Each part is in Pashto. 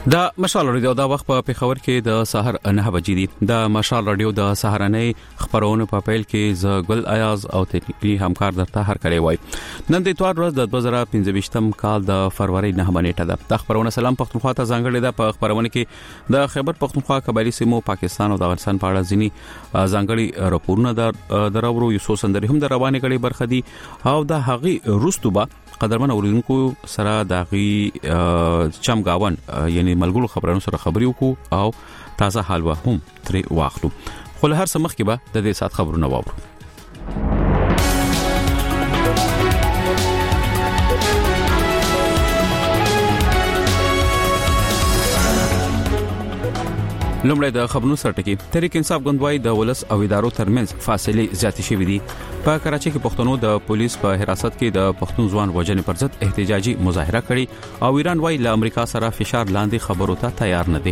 د مشال رادیو د وخت په پیښور کې د سحر 9 بجې دي. د مشال رادیو د سحرنۍ خبرونه په پیل کې ز ګل ایاز او تکنیکی همکار درته هر کړی وای. نن د اتوار ورځ د 2015م کال د فروری 9 نیټه ده. د خبرونه سلام پښتونخوا ته ځانګړي ده. په خبرونه کې د خیبر پښتونخوا قبایلی سیمو پاکستان او د افغانستان په اړه ځینی ځانګړي راپورونه دراورو یو څو سندري هم د روانې کړي برخه دي او د هغه روستوبه قدرمن اوریدونکو سره داغي چمګاون یعنی ملګرو خبرونو سره خبري وکړو او تازه حال و هم ترې واخلو. خو له هر څه مخکې به د دې سات خبرونه واورو. لومړی د خبرونو سرټکی. تحریک انصاف ګوندوای د ولس او ادارو ترمنځ فاصله زیاتې شوې دي. په کراچۍ کې پښتنو د پولیس په حراست کې د پښتون ځوان وژنې پر ضد احتجاجي مظاهره کړې او ایران وايي له امریکا سره فشار لاندې خبرو ته تیار نه دي.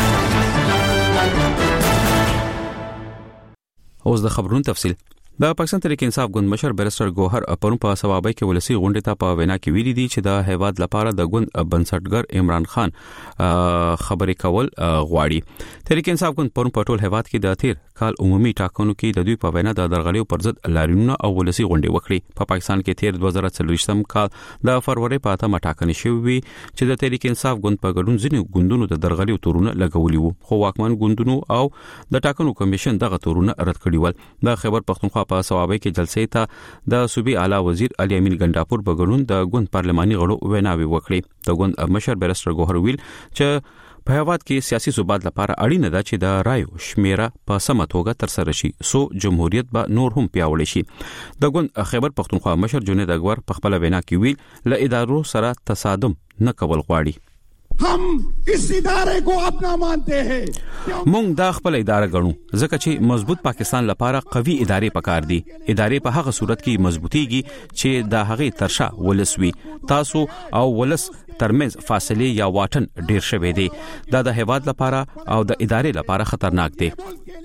اوس د خبرونو تفصیل. د پاکستان تحریک انصاف ګوند مشر بیرستر ګوهر پرون په سوابای کې ولسی غونډه ته په وینا کې ویلي دي چې د هیواد لپاره د ګوند بنسټګر عمران خان خبرې کول غواړي. تحریک انصاف ګوند پرون په ټول هیواد کې د تیر کال عمومي ټاکنو کې د دوی په وینا د درغلیو پر ضد لاریونونه او ولسی غونډه وکړي. په پاکستان کې تیر 2024م کال د فروری په 8مه ټاکنې شوې چې د تحریک انصاف ګوند په ګډون ځینې ګوندونو د درغلیو تورونه لګولي وو خو واکمن ګوندونو او د ټاکنو کمیشن دغه تورونه رد کړي ول. د خیبر پښتونخوا په سوابای کې جلسې ته د صوبې اعلی وزیر علي امین ګنداپور په ګډون د ګوند پارلماني غړو ویناوي وکړي. د ګوند مشر بیرستر ګوهر ویل چې په هیواد کې سیاسي ثبات لپاره اړینه ده چې د رایو شمیره په سمه توګه تر سره شي سو جمهوریت به نور هم پیاوړی شي. د ګوند خیبر پښتونخوا مشر جنید اکبر په خپل وینا کې ویل له ادارو سره تصادم نه کول غواړي. हम इस इदारे को अपना मानते हैं. مونږ دا خپل اداره ګڼو ځکه چې مضبوط پاکستان لپاره قوي ادارې پکار دي. ادارې په هغه صورت کې مضبوطيږي چې د هغه ترشا ولسوي تاسو او ولس ترمنځ فاصله یا واټن ډیر شوی دی. دا د هیواد لپاره او د ادارې لپاره خطرناک دی.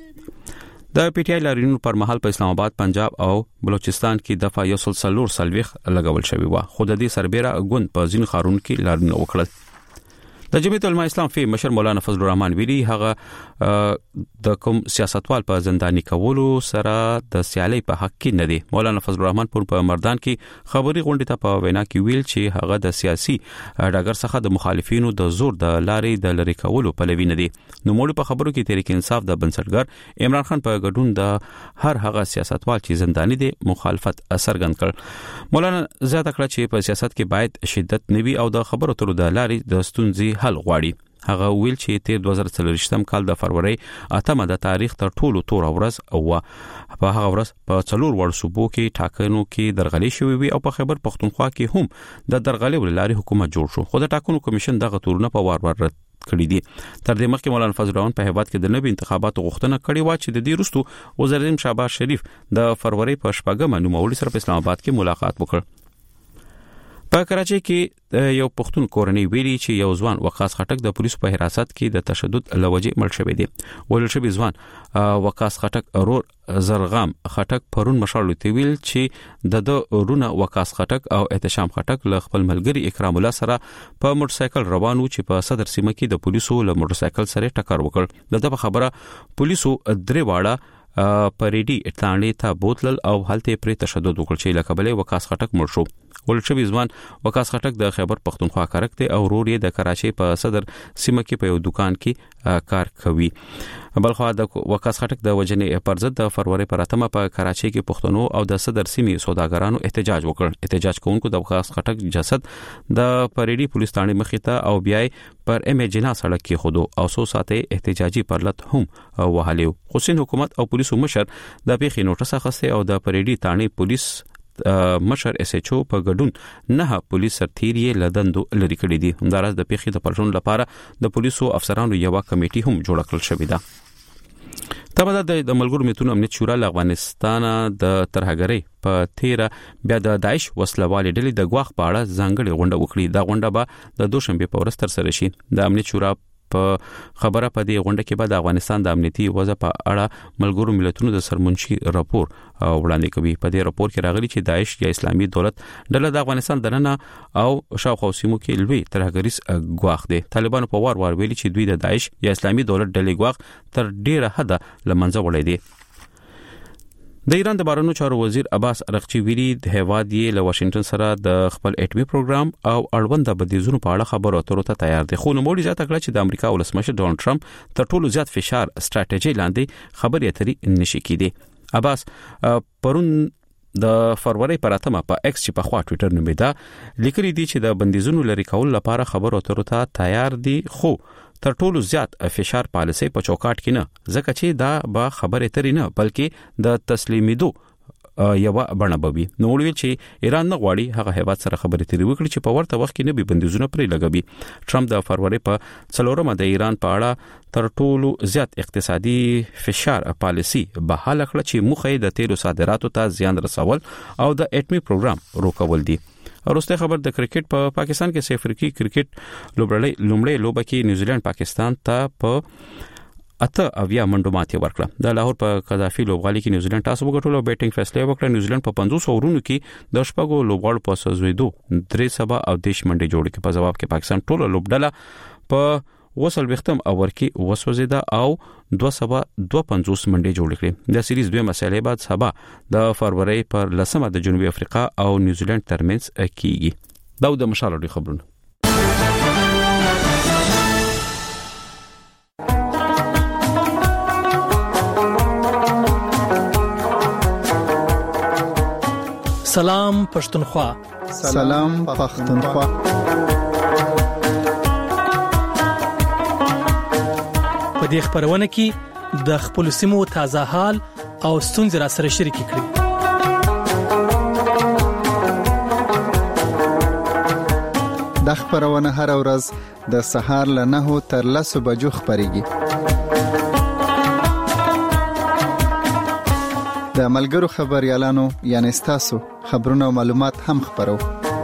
د پی ټی آی لاریونونو پر مهال په اسلام آباد، پنجاب او بلوچستان کې دفعه 140 لګول شوی و. خو د دې سربېره ګوند په ځینو ښارونو کې لاریونونه وکړل. د جمعیت العلماء اسلام فی مشر مولانا فضل الرحمن ویلي هغه د کوم سیاستوال په زنداني کولو سره د سیالي په حق کې نه دی. مولانا فضل الرحمن په مردان کې خبري غونډه ته په وینا کې ویل چې هغه د سیاسي ډګر څخه د مخالفینو د زور د لارې د لری کولو پلوي نه دی. نو موږ په خبرو کې تحریک انصاف د بنسټګر عمران خان په ګډون د هر هغه سیاستوال چې زنداني دی مخالفت څرګند کړ. مولانا زیاته کړه چې په سیاست کې باید شدت نه وي او د خبرو ترو د لارې د ستونزې حل غواړي. هغه ویل چې تیر 2024م کال د فروری 8مه د تاریخ تر ټولو تور ورځ او په هغه ورځ په 4 وړ صوبو کې ټاکنو کې درغلي شوې وي او په خیبر پښتونخوا کې هم د درغلي ولاري حکومت جوړ شو. خو د ټاکنو کمیشن دغه تورونه په وار رد کړی دي. تر دې مخکې مولانا فضل الرحمن په هیواد کې د نوي انتخاباتو غوښتنه کړې و چې د دې وروسته وزیر اعظم شهباز شریف د فروری په 8مه نوموړي سره په اسلام آباد کې ملاقات وکړ. په کراچۍ کې یو پښتون کورنۍ ویلي چې یو ځوان وقاص خټک د پولیسو په حراست کې د تشدد لوجې مړ شوی دی. ولل شوی ځوان وقاص خټک رور زرغام خټک پرون مشال ته ویل چې د رونه وقاص خټک او احتشام خټک له خپل ملګری اکرام الله سره په موټر سایکل روانو چې په صدر سیمه کې د پولیسو له موټر سایکل سره ټکر وکړ. دغه خبره پولیسو درې واړه پریډي ټانډې ته بوتلل او هلته پرې تشدد وکړ چې لکبلې وقاص خټک مړ شو. ولشبي ځوان وقاص خټک د خیبر پښتونخوا کارک دی او ورور یې د کراچۍ په صدر سیمه کې په یو دکان کې کار کوي. بلخو د وقاص خټک د وجنې پر ضد د فروری پر 8مه په کراچۍ کې پښتنو او د صدر سیمې سوداګرانو احتجاج وکړ. احتجاج کوونکو د وقاص خټک جسد د پریډي پولیس ټانډې مخې ته او بیا پر ام جنا سړک کې خودو او سو ساته احتجاجي پرلط هم وهالیو. حسین حکومت او پولیسو مشر د پیښې نوټس اخیسته او د پریډي ټانډې پولیس مشر اس ایچ او په ګډون 9 پولیس سرتیری لدندو لري کړی دي. همدارس د پیښې د پرشون لپاره د پولیسو افسرانو یو کمیټي هم جوړ کړل شوې ده. تبعه د ملګرو ملتونو امنیت شورا له افغانستان د ترهګرۍ په 13 بیا د داعش وسلوالې ډلې د غواخ په اړه ځانګړې غونډه وکړي. دا غونډه به د دوشنبه په ورځ تر سره شي. د امنیت شورا په خبره په دې غونډه کې به د افغانستان د امنیتي وضع په اړه ملګرو ملتونو د سرمنشي راپور وړاندې کوي. په دې راپور کې راغلي چې داعش یا اسلامي دولت ډله د افغانستان دننه او شاوخوا سیمو کې لوی ترهګریز ګواښ دی. طالبانو په وار ویلي چې دوی د داعش یا اسلامي دولت ډلې ګواښ تر ډیره حد لمنځه وړي دي. د ایران د بهرنیو چارو وزیر عباس ارغچی ویلي د هیواد یې له واشنگټن سره د خپل اټومي پروګرام او اړوند بندیزونو په اړه خبرو اترو ته تیار دي. خو نوموړي زیاته کړه چې د امریکا ولسمشر ډونالد ټرمپ تر ټولو زیات فشار ستراتیژي لاندې خبرې اترې نشي کېدي. عباس پرون د فروری پر 8 په ایکس چې په خوا ټوئیټر نومیدا لیکلي دي چې د بندیزونو لري کول لپاره خبرو اترو ته تیار دي، خو تر ټولو زیات فشار پالیسي په چوکاټ کې نه، ځکه چې دا به خبرې ترې نه بلکې د تسلیمیدو یو بڼه بوي. نو ویل چې ایران نه غواړي هغه هیواد سره خبرې ترې وکړي چې په ورته وخت کې نه به بندیزونه پرې لګوي. ټرمپ د فروری په 4 د ایران په اړه تر ټولو زیات اقتصادي فشار پالیسي بحاله کړه چې مخه د تیلو صادراتو ته زیان رسول او د اټومي پروګرام روکول دي. وروسته خبر د کرکټ په پاکستان کې افریقي کرکټ لومړی لوبه کې نیوزیلند پاکستان ته په 8 منډو ماتې ورکړه. د لاهور په قذافي لوبغالي کې نیوزیلند ټاس وګټل او بیټینګ فیصله وکړه. نیوزیلند په 500 اورونو کې د شپږو لوبغاړو په سوزویدو 3 او 10 منډې جوړې کړې. په جواب کې پاکستان ټول لوبډله په وصل وختم اور کې وسوځیدا او 252 منډې جوړ کړې. د سیریز دوه مسلې بعد سبا د فروری پر 10 د جنوبي افریقا او نیوزیلند ترمنځ کیږي. دا د مشالړي خبرونه. سلام پښتونخوا. سلام پښتونخوا. په دې خبرونه کې د خپل سیمو تازه حال او ستونزې را سره شریک کړئ. د خبرونه هر ورځ د سهار له 9 تر 10 بجو خبريږي. د ملګرو خبريالانو یعنی تاسو خبرونه او معلومات هم خبرو.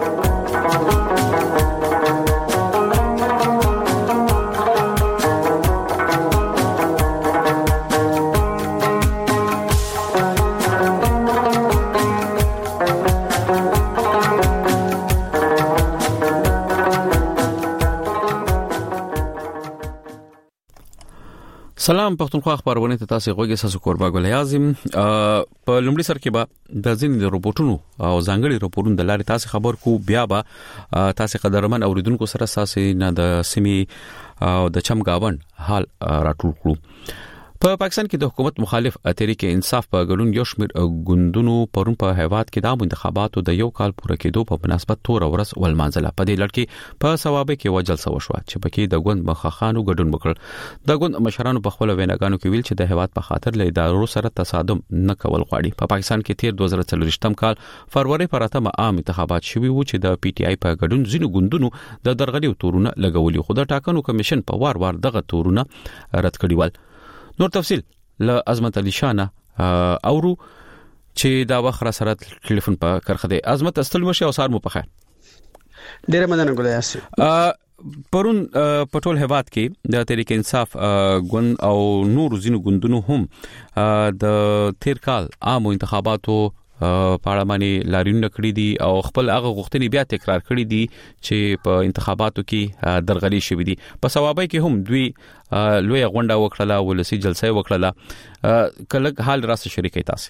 سلام پښتونخوا خبرونه ته تاسو غوږی ساسو قربا ګل اعظم. په لومړي سر کې به د ځینې روبوټونو او ځانګړي روبوټونو د لارې تاسو خبر کو، بیا به تاسو قدرمن اوریدونکو سره تاسو نه د سیمې او د چمګاون حال راټول کړو. په پاکستان کې د حکومت مخالف تحریک انصاف په ګډون یو شمېر ګوندونو پرون په هیواد کې د انتخاباتو د یو کال پوره کېدو په مناسبت تور ورځ ولمانځله. په دې لړ کې په ثوابه کې وجلسه وشوه چې پکې د ګوند مخخانو ګډون وکړ. د ګوند مشرانو په خپل ویناګانو کې ویل چې د هیواد په خاطر له ادارو سره تصادم نه کول غواړي. په پاکستان کې تیر 2024 کال فروری پر 8 عام انتخابات شوي وو چې د پی ټی آی په ګډون ځینو ګوندونو د درغلي تورونه لګولي، خو د ټاکنو کمیشن په وار دغه تورونه رد کړي ول. نور تفصيل ل عظمت علي شانه اورو چې دا وخت سره ټلیفون په کرخه دی. عظمت استلمو شه او سار مو په خیر. ډیره مننه ګولای یاسین. پرون پټول هیواد کې د تحریک انصاف ګوند او نور زینو ګوندونو هم د تیر کال عام انتخاباتو پارلماني لاریون کړی دي او خپل هغه غوښتنې بیا تکرار کړی دي چې په انتخاباتو کې درغلي شوې دي. په ثوابه کې هم دوی لوی غونډه وکړه، ولسی جلسه وکړه. کله حال راس شریکي تاسو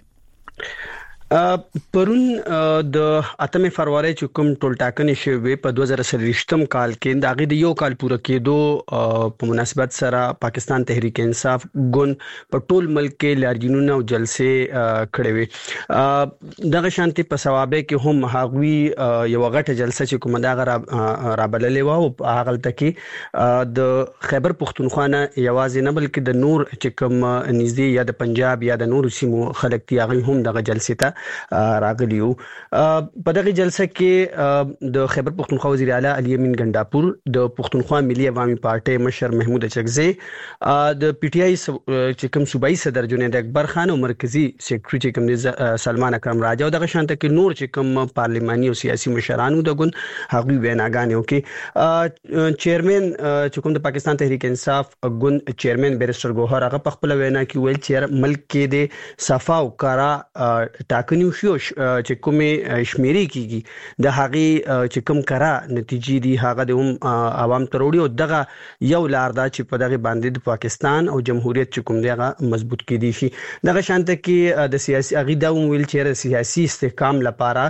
پرون د 8 فروری چې کوم ټول ټاکنې شوې په 2023 کال کې د هغه د یو کال پوره کېدو په مناسبت سره پاکستان تحریک انصاف ګوند په ټول ملک کې لاریونونه او جلسې کړې وي. دغه شانتي په ثوابه کې هم هغوی یو غټه جلسه چې کومه دا رابللې و او هغه تکي د خیبر پختونخوا نه یوازې نه بلکې د نور چې کوم نږدې یا د پنجاب یا د نور سیمو خلک دي هغه هم دغه جلسې ته راغلیو. په دغه جلسه کې د خیبر پختونخوا وزیر اعلی علي امین ګنداپور، د پختونخوا ملي عوامي پارټي مشر محمود اچکزی، د پی ټی آی چې کوم صوبایي صدر جنید اکبر خان او مرکزی سیکریټری چې کوم دی سلمان اکرم راجا او دغه شانته کې نور چې کوم پارلماني او سیاسي مشرانو د ګوند هغوی ویناګانې وکړي. چیرمن چې کوم د پاکستان تحریک انصاف ګوند چیرمن بیرسټر ګوهر هغه په خپل وینا کې ویل چې ملک کې د صفا او کارا ټاکنې شو چې کومه شمیرې کیږي د هغه چې کوم کارا نتیجې دي هغه د عوام تروړي او دغه یو لار دا چې په دغه باندې د پاکستان او جمهوریت چې کوم دی هغه مضبوط کړي شي. دغه شانته کې د سیاسي اغي دا ویل چې سیاسي استحکام لپاره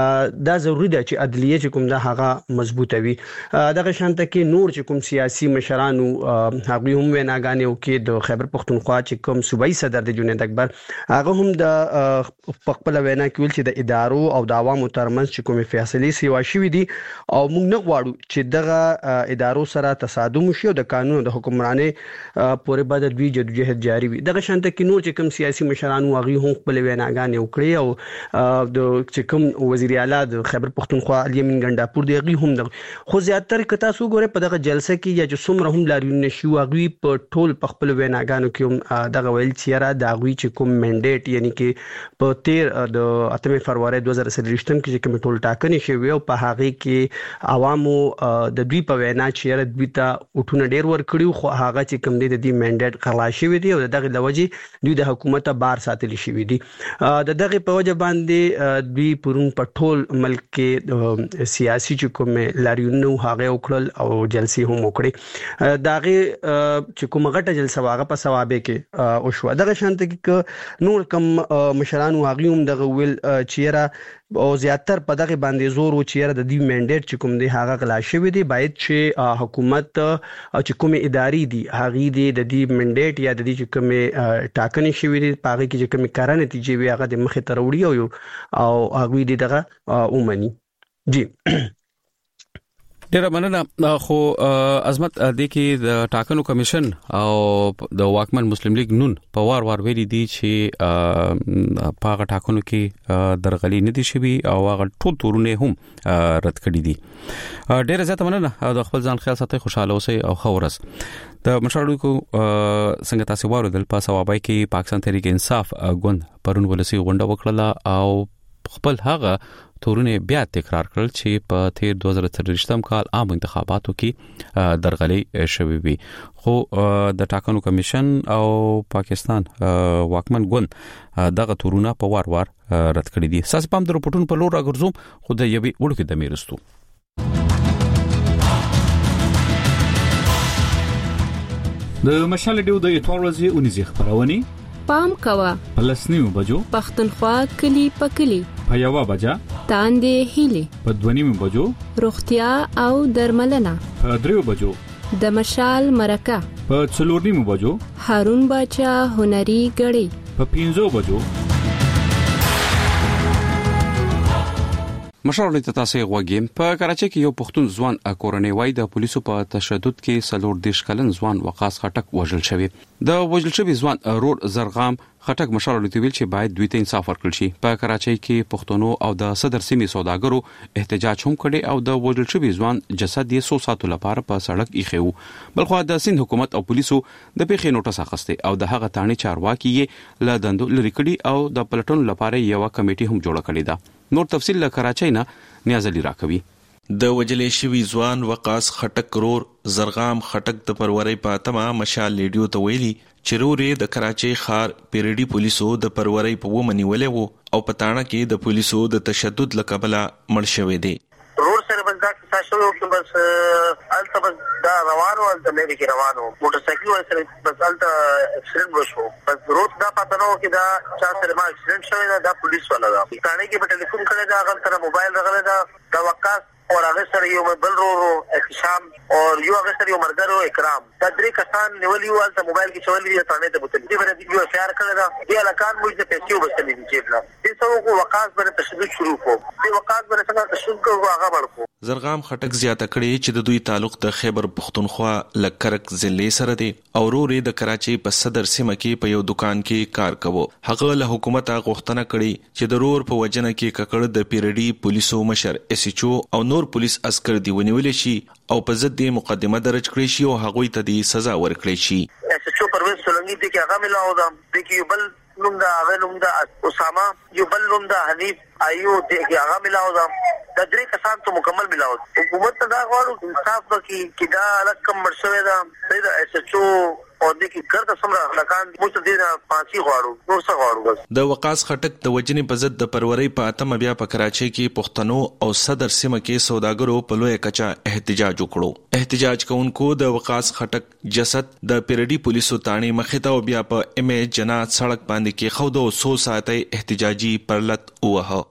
دا ضروری ده چې عدلیه چې کوم دا هغه مضبوطه وي. دغه شانته کې نور چې کوم سیاسي مشرانو هغه هم ویناګانې وکړي. د خیبر پختونخوا چې کوم صوبایي صدر د جنید اکبر هغه هم د خپل وینا کې ویل چې د ادارو او د عوامو ترمنځ چې کوم فیصلې سیوا شوې دي او موږ نه غواړو چې دغه ادارو سره تصادم وشي او د قانون او د حکمراني پورې بعد د جدوجہد جاری وي. دغه شانته کې نور چې کوم سیاسي مشرانو هغه هم خپل ویناګانې وکړي او د چې کوم وزیر اعلی د خیبر پختونخوا علي امین ګنداپور دی هغه هم خو زیاتره کتا سو ګوره په دغه جلسه کې یا چې څومره هم لاریون شو هغه په ټول په خپل ویناګانو کې دغه ویل چې را د هغه چې کوم منډیټ یعنی کې په 13 د 8 فروری 2023 کې کوم ټول ټاکنې شوی او په هغه کې عوامو د دوی په وینا چې را دوی ته اټونه ډیر ور کړیو خو هغه چې کوم دی د دې منډیټ خلا شوی دی او دغه لوجه دوی د حکومت بار ساتل شوی دی. د دغه په وجه باندې دوی پرون په ټول ملک کې سیاسي چې کوم لاریون هغه وکړل او جلسې هم وکړي. دغه چې کوم غټه جلسه واغه په ثوابه کې او شو. دغه شانته کې نور کم مشرانو هغه هم دغه ویل چیرې او زیاتر په دغه باندې زور و چیرې د دې منډیټ چې کوم دی هغه غلا شوی دی باید چې حکومت چې کوم ادارې دي هغه د دې منډیټ یا د دې چې کوم ټاکنې شوی دی په هغه کې چې کوم کار نتیجې وي هغه د مخې ته وروړي او هغه دې دغه اومني. جی ډیر مننه. خو عظمت د کې د ټاکنو کمیشن او د واکمن مسلم لیگ نون په وار ویلي دي چې په هغه ټاکنو کې درغلي نه دي شوی او هغه ټول تورونه هم رد کړي دي. ډیر زیاته مننه. د خپل ځان خیال ساتي، خوشاله اوسئ او خورس. د مشرانو څنګه تاسو واردل په ثوابای کې پاکستان تحریک انصاف ګوند پرون ولسی غونډه وکړه او خپل هغه تورونه بیا تکرار کړل چې په 2023 کال عام انتخاباتو کې درغلي شوی وي. خو د ټاکنو کمیشن او پاکستان واکمن ګوند دغه تورونه په وار رد کړی دي. ساس پام د رپورټونو په لور راګرځوم خو د یوې وړو کې د میرستو د مشال ډیو د اتوار ورځې اونیزه خبرونه پام کوا پلسنیو بجو پختونخوا کلی پکلی په یوا بجا تاندې هیلي په دونیمو بجو روغتیا او درملنه په دریو بجو د مشال مرکه په څلورنیمو بجو هارون باچا هنري غړي په 15 بجو. مشرانو ته تاسو غوږیم. په کراچۍ کې یو پښتون ځوان کورنۍ وای د پولیسو په تشدد کې سلور دیش کلن ځوان وقاص خټک وژل شوی. د وژل شوی ځوان رور زرغام خټک مشرانو ته ویل چې باید دوی ته انصاف ورکړل شي. په کراچۍ کې پښتونو او د صدر سیمې سوداګرو احتجاج هم کړي او د وژل شوی ځوان جسد یې 100 ساتلو لپاره په سړک ایښو. بلخو د سند حکومت او پولیسو د پیښې نوټس اخیسته او د هغه تانی چارواکي یې له دندو لری کړي او د پلټون لپاره یو کمیټي هم جوړ کړی ده. نور تفصیل له کراچۍ نه نیاز علي راکوي. د وجلې شوی ځوان وقاص خټک رور زرغام خټک د پروري پاتما مشال لیډیو ته ویلي چې رورې د کراچۍ ښار پیریډي پولیسو د پروري په ومني ولې وو او پټانه کې د پولیسو د تشدد لکبله مړ شوی دی. رور سره بس دا تاسو نو بس الته بس دا روانو الته مې کې روانو موټر سایکل سره بس الته اکسیډنټ وشو. بس روز دا پاتنو کې دا چا سره ما اکسیډنټ شوی دا پولیس والا دا ثانه کې په ټلیفون کړه دا هغه سره موبایل راغله دا وقاص اور هغه سره یو بل ورو احتشام او یو هغه سره یو مرګرو اکرام دا درې کسان نیولې و چې موبایل کې چولې دي ثانه ته بوتل دي باندې یو اشاره کړل دا دی علاقان موږ د پیسې وبسلې دي چې بلا دې څو کو وقاص باندې تشدد شروع کو دې وقاص باندې څنګه تشدد کو هغه ورکو زرغام خټک زیاته کړي چې د دوی تعلق د خیبر پختونخوا لکرک ضلع سره دی او ورور د کراچي په صدر سیمه کې په یو دکان کې کار کوي. هغه له حکومت غوښتنه کړې چې د ورور په وجنه کې ککړ د پیرډي پولیسو مشر اس ایچ او او نور پولیس عسكر دی ونیول شي او په ضد د مقدمه درج کړی شي او هغه ته د سزا ورکړي شي. اس ایچ او پرویز سولنګي دې کې هغه ملاو دا د کې بل نوم دا هغه نوم دا اسامه یو بل نوم دا حنیف ایو دې کې هغه ملاو دا د درې کسان ته مکمل ملاو. حکومت ته دا غواړو انصاف وکړي چې دا رقم مرشوي دا د اس ایچ او او د کی ګرځه سمره لکان موږ دې نه پاتې غواړو نور څه غواړو بس. د وقاص خټک د وجنې په ضد د پروري په اتم بیا په کراچي کې پښتنو او صدر سیمه کې سوداګرو په لوی کچا احتجاج وکړو. احتجاج کوونکو د وقاص خټک جسد د پیرډي پولیسو تانی مخته او بیا په امیج جنات سړک باندې کې خود او 100 ساعتې احتجاجي پرلط وه.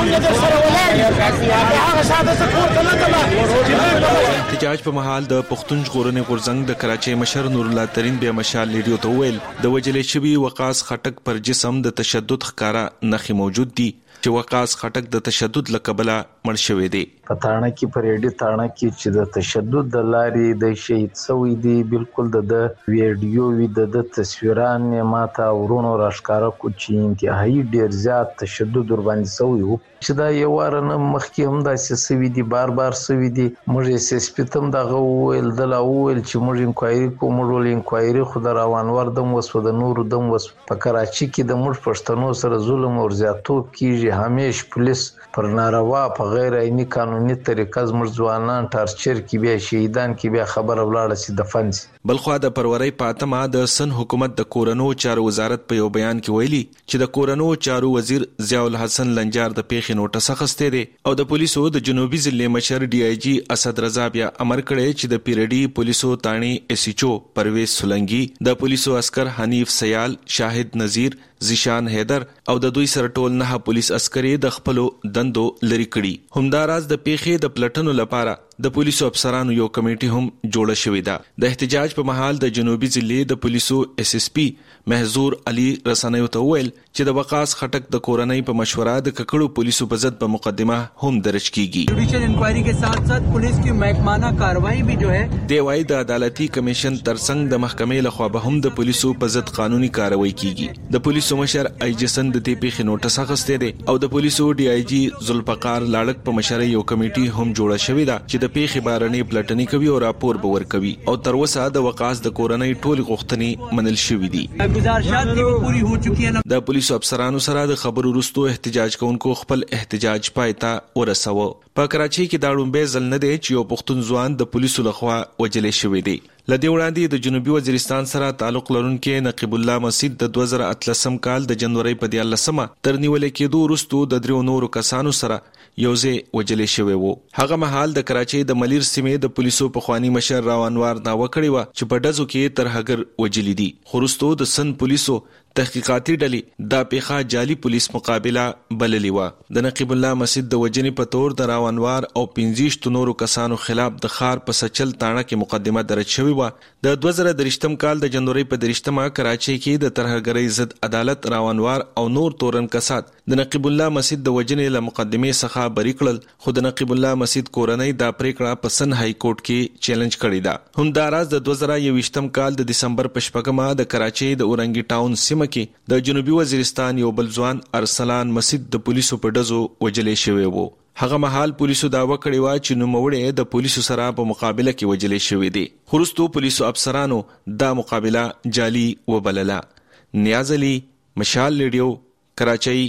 احتجاج په محل د پښتون ژغورنې غورځنګ د کراچي مشر نور الله ترين بیا مشال لیډیو ته ویل د وجلې شوی وقاص خټک پر جسم د تشدد ښکارا نخي موجود دي چې وقاص خټک د تشدد لقبله مړ شوی دی. پټانه کې پریډي تانه کې چې د تشدد د لارې د شهید سوی دی بالکل د ویډیو وی د تصویران ماته ورونو راشکاره کو چې انتهایی ډیر زیات تشدد ور باندې سوی وو چې دا یو ورنه مخکې هم دا سوي دي بار سوي دي. موږ یې سپیتم دغه ویل د لا ویل چې موږ انکوایري کوو موږ انکوایري خو د روانور دم وسو د نور دم وس په کراچي کې د موږ پښتنو سره ظلم او زیاتوب کیږي. همیش پولیس پر ناروا په غیر عیني قانوني طریقه زموږ ځوانان ټارچر کې بیا شهیدان کې بیا خبر ولاړه سي دفن سي. بلخوا د پروري پاتما د سن حکومت د کورونو چارو وزارت په یو بیان کې ویلي چې د کورونو چارو وزیر ضیاء الحسن لنجار د پیښې نوټس اخیسته دي او د پولیسو د جنوبي ضلع مشر ډي آی جی اسد رضا بیا امر کړی چې د پیرډي پولیسو تانی اس ایچ او پرویز سولنګي د پولیسو عسكر حنیف سیال شاهد نذیر زیشان حیدر او د دوی سره ټول نه پولیس عسکري د خپل دندو لري کړي. همداراز د پیښې د پلټنو لپاره د پولیسو افسرانو یو کمیټي هم جوړه شوې ده. د احتجاج په محل د جنوبي ضلع د پولیسو اس ایس پی محزور علي رسنیو ته ویل چې د وقاص خټک د کورنۍ په مشوره د ککړو پولیسو په ضد په مقدمه هم درج کیږي. جوډیشل انکوائری के साथ-साथ पुलिस की महकमाना कार्रवाई भी जो है دیوای د عدالتي کمیشن ترڅنګ د محکمې لخوا به هم د پولیسو په ضد قانوني کاررواي کیږي. د پولیسو مشر ایجسن د دې پیښې نوټس اخیسته دي او د پولیسو ډي آی جی ذوالفقار لاړک په مشرۍ یو کمیټي هم جوړه شوې ده چې د پیښې بارنې پلټنې کوي او راپور به ورکوي او تر اوسه د وقاص د کورنۍ ټول غوښتنې منل شوې دي. گزارشات کې پوری هو چکی ہے. د پولیسو افسرانو سره د خبرو وروسته احتجاج کوونکو خپل احتجاج پایته ورسوه. په کراچي کې دا لومبه ځل نه دی چې یو پښتون ځوان د پولیسو لخوا وجلې شوی دی. لدې وړاندې د جنوبي وزیرستان سره تعلق لرونکي نقیب الله مسعود د 2013 کال د جنوري په 14مه تر نیولې کېدو وروسته د درو نورو کسانو سره یوځای وجلې شوی وو. هغه مهال د کراچي د ملیر سیمې د پولیسو په خواني مشر راونوار دا وکړی و چې په دزو کې تر هغر وجلې دي. خورستو د سن پولیسو تحقیقاتي ډلې دا پیخه جعلي پولیس مقابله بللی و. د نقیب الله مسعود د وجنې په تور د راونوار او 15 نورو کسانو خلاف د خار په سچل تاڼه کې مقدمه درج شوی و. د 2023 کال د جنوري په 13مه کراچي کې د ترهګرۍ ضد عدالت راونوار او نور تورن کسات د نقیب الله مسعود د وجنې له مقدمه څخه بری کړل خو د نقیب الله مسعود کورنۍ دا پریکړه په سن های کورټ کې چیلنج کړی ده. همداراز د 2021 کال د دسمبر په 14مه د کراچي د اورنګي ټاون سیمه کې د جنوبي وزیرستان یو بل ځوان ارسلان مسعود د پولیسو په ډزو وجلې شوی وو. هغه مهال پولیسو دا وکړی و چې نوموړی د پولیسو سره په مقابله کې وجلې شوی دی. خورستو پولیسو افسرانو دا مقابله جعلي وبلله. نیاز علي، مشال ریډیو، کراچۍ.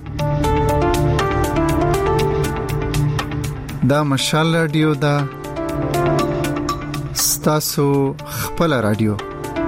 دا مشال ریډیو دا ستاسو خپل ریډیو.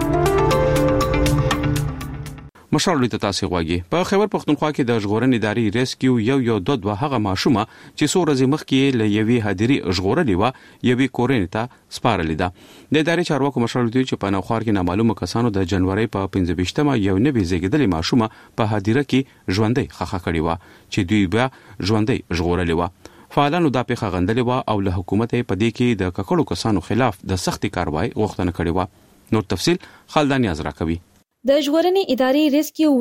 مشال ریډیو ته تاسو غواګي. په خیبر پختونخوا کې د ژغورنې ادارې ریسکیو یو دوه هغه ماشومه چې څو ورځې مخکې له یوې هدیري ژغورلې و یوې کورنۍ ته سپارلې ده. د ادارې چارواکو مشال ریډیو چې په نوخوار کې نامعلومه کسانو د جنوري په 15مه یو نوې زیږیدلې ماشومه په هدیره کې ژوندۍ خخه کړې و چې دوی بیا ژوندۍ ژغورلې و. فعالانو دا پیښه غندلې و او له حکومت په دې کې د ککړو کسانو خلاف د سختي کاروای غوښتنه کړې و. نور تفصيل خالدان یازرا کوي. د ژغورنې ادارې ریسکیو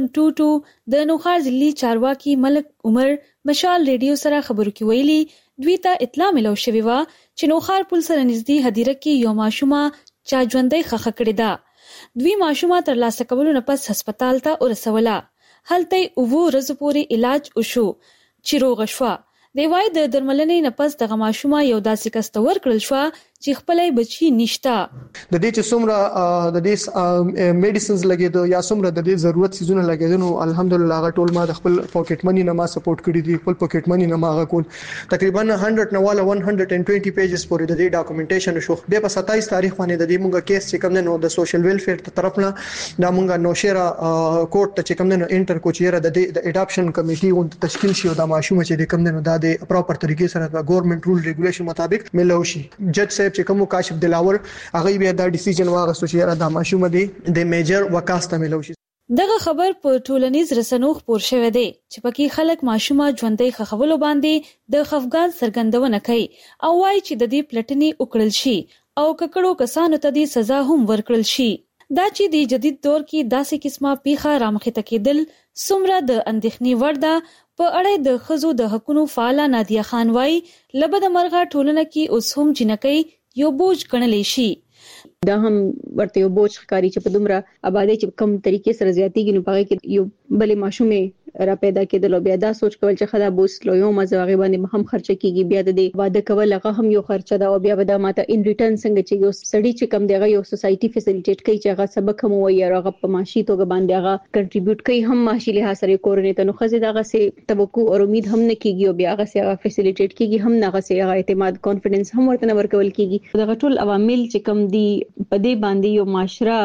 1122 د نوخار ضلعي چارواکي ملک عمر مشال ریډیو سره خبرو کې ویلي دوی ته اطلاع ملو شوې و چې نوخار پل سره نږدې هدیره کې یو ماشومه چا ژوندۍ خخه کړې ده. دوی ماشومه تر لاسه کولو نه پس هسپتال ته ورسوله. هلته 9 ورځې پورې علاج وشو چې روغ شوه. دی وای د درملنې نه پس دغه ماشومه یو داسې کس ته ورکړل شو چې خپلې بچی نشته. د دې چې څومره د دې میډیسنز لګیدو یا څومره د دې ضرورت سيزونه لګیدو نو الحمدلله هغه ټول ما د خپل پاکټ منی نه ما سپورټ کړی دی. خپل پاکټ منی نه ما هغه کول تقریبا 100 نه والا 120 پیجز پورې د دې ډاکومېنټیشن شو. به په 27 تاریخ باندې د دې مونږه کیس چې کوم نه د سوشل ویلفیر ته طرف نه دا مونږه نوشیرا کورټ ته چې کوم نه انټر کوچیرا د اډاپشن کمیټي اون تشکیل شي او د ماشومه چې کوم نه دا د پراپر طریقې سره د ګورنمنت رول ریګولیشن مطابق ملو شي. جج صاحب چې کوم کاشف دلاور هغه بیا دا ډیسیژن واغستو چې دا ماشومه دی د میجر وکاسته ملو شي. دغه خبر په ټولنیز رسنیو خپور شوې ده چې پکې خلک ماشومه ژوندۍ خخولو باندې د خفګان څرګندونه کوي او وايي چې د دې پلټنې وکړل شي او ککړو کسانو ته د سزا هم ورکړل شي. دا چې د جدید دور کې داسې قسمه پیښه رامخته کېدل څومره د اندېښنې وړ ده. په اړه د خزو د حقوقو فعال نادیه خان وايي لبد مرغه ټولنه کې اوس هم جنکۍ یو بوج ګڼل شي. دا هم ورته یو بوج ښکاری چې په دومره آبادی چې کم طریقې سره زیاتیږي نو پاره کې یو بلې ماشومې را پیدا کېدل او بیا دا سوچ کول چې خدا بوس لو یو مزه غي باندې هم خرچه کیږي بیا د دې واده کول هغه هم یو خرچه ده او بیا به دا ماته ان ریټرن څنګه چې یو سړی چې کم دیغه یو سوسايټي فیسیلیټیټ کوي چې هغه سبق هم وایي هغه په معاشي توګه باندې هغه کنټریبیوټ کوي هم معاشي له سره کورنۍ ته نو خزه دغه سي توقع او امید هم نه کیږي او بیا هغه سي هغه فیسیلیټیټ کیږي هم نه سي هغه اعتماد کانفیډنس هم ورته نه ورکول کیږي. دغه ټول عوامل چې کم دي په دې باندې یو معاشره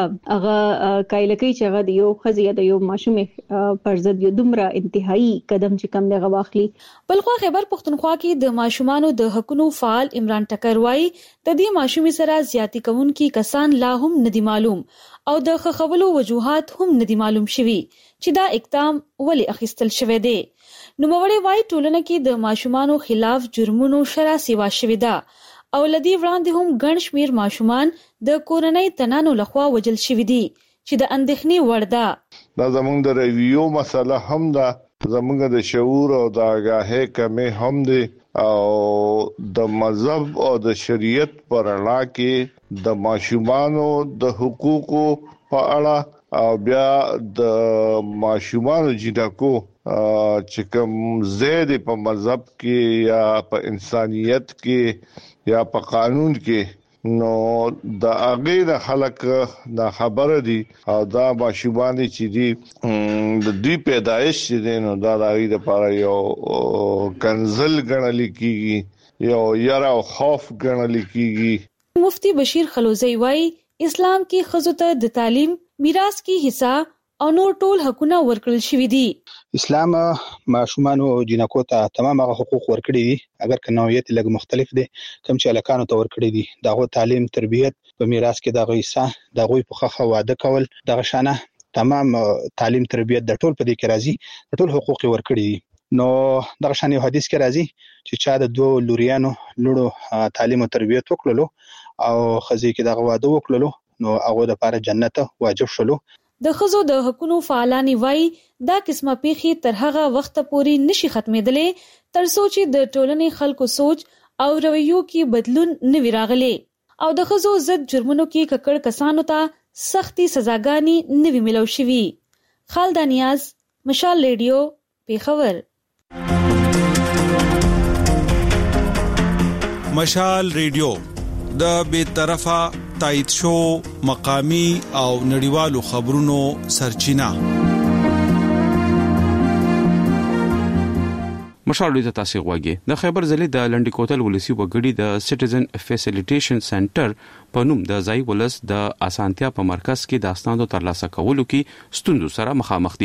هغه کایل کوي چې هغه یو خزه یا د یو ماشومې پرځد یو دومره انتهایی قدم چې کم دغه واخلي. بلخو خیبر پختونخوا کې د ماشومانو د حقوقو فعال عمران ټکر وایي د دې ماشومې سره زیاتی کوونکي کسان لا هم ندي معلوم او د خخولو وجوهات هم ندي معلوم شوي چې دا اقدام ولې اخیستل شوی دی. نوموړی وایي ټولنه کې د ماشومانو خلاف جرمونو شرع سیوا شوی ده او لدی وړاندې هم ګڼ شمیر ماشومان د کورنۍ تنانو لخوا وجل شوی دي چې د اندېښنې وړ ده. دا زموږ د ریویو مسله هم ده زموږ د شعور او د آگاهۍ کمی هم دي او د مذهب او د شریعت پر اړه کې د ماشومانو د حقوقو په اړه او بیا د ماشومانو جنکو چې کوم زید په مذهب کې یا په انسانيت کې یا په قانون کې نو د اغه خلک دا خبره دي او دا ماشومان چې دي د دوی پیدایش دي نو دا د لپاره یو کنزل ګڼل کیږي یو یاره او خوف ګڼل کیږي. مفتی بشیر خلوزی وایي اسلام کې خزو ته د تعلیم میراث کې حصہ او نور ټول حقونه ورکړل شوی دي. اسلام ماشومان او جنکو ته تمام هغه حقوق ورکړي دي اگر که نوعیت لږ مختلف دي کوم چې الکانو ته ورکړي دي دغه تعلیم تربیت په میراث کې دغه حصہ دغه په خخه واده کول دغه شانه تمام تعلیم تربیت د ټول په دې کې راځي د ټول حقوق ورکړي دي. نو دغه شان یو حدیث کې راځي چې چا د دوه لوريانو لورو تعلیم او تربیت وکړلو او خزي کې دغه واده وکړلو نو هغه د لپاره جنت واجب شلو. د خزو د حقوقو فعالانی وای دا قسمه پیخي تر هغه وخت پورې نشي ختمېدلې تر سوچ د ټولنې خلکو سوچ او رویو کې بدلون نه ویراغلي او د خزو ضد جرمونو کې ککړ کسانو ته سختي سزاګانی نه وی ملو شوی. خالدانیاز مشال ریډیو پیښور. مشال ریډیو د بے طرفه تایید شو مقامی او نړیوالو خبرونو سرچینه. مشال ریډیو تاسو غواګي د خیبر ضلع د لنډی کوتل ولسی وګړي د سټیزن فیسیلیټیشن سنټر په نوم د ځای ولس د اسانتیا په مرکز کې د اسنادو ترلاسه کولو کې ستونزو سره مخامخ دي.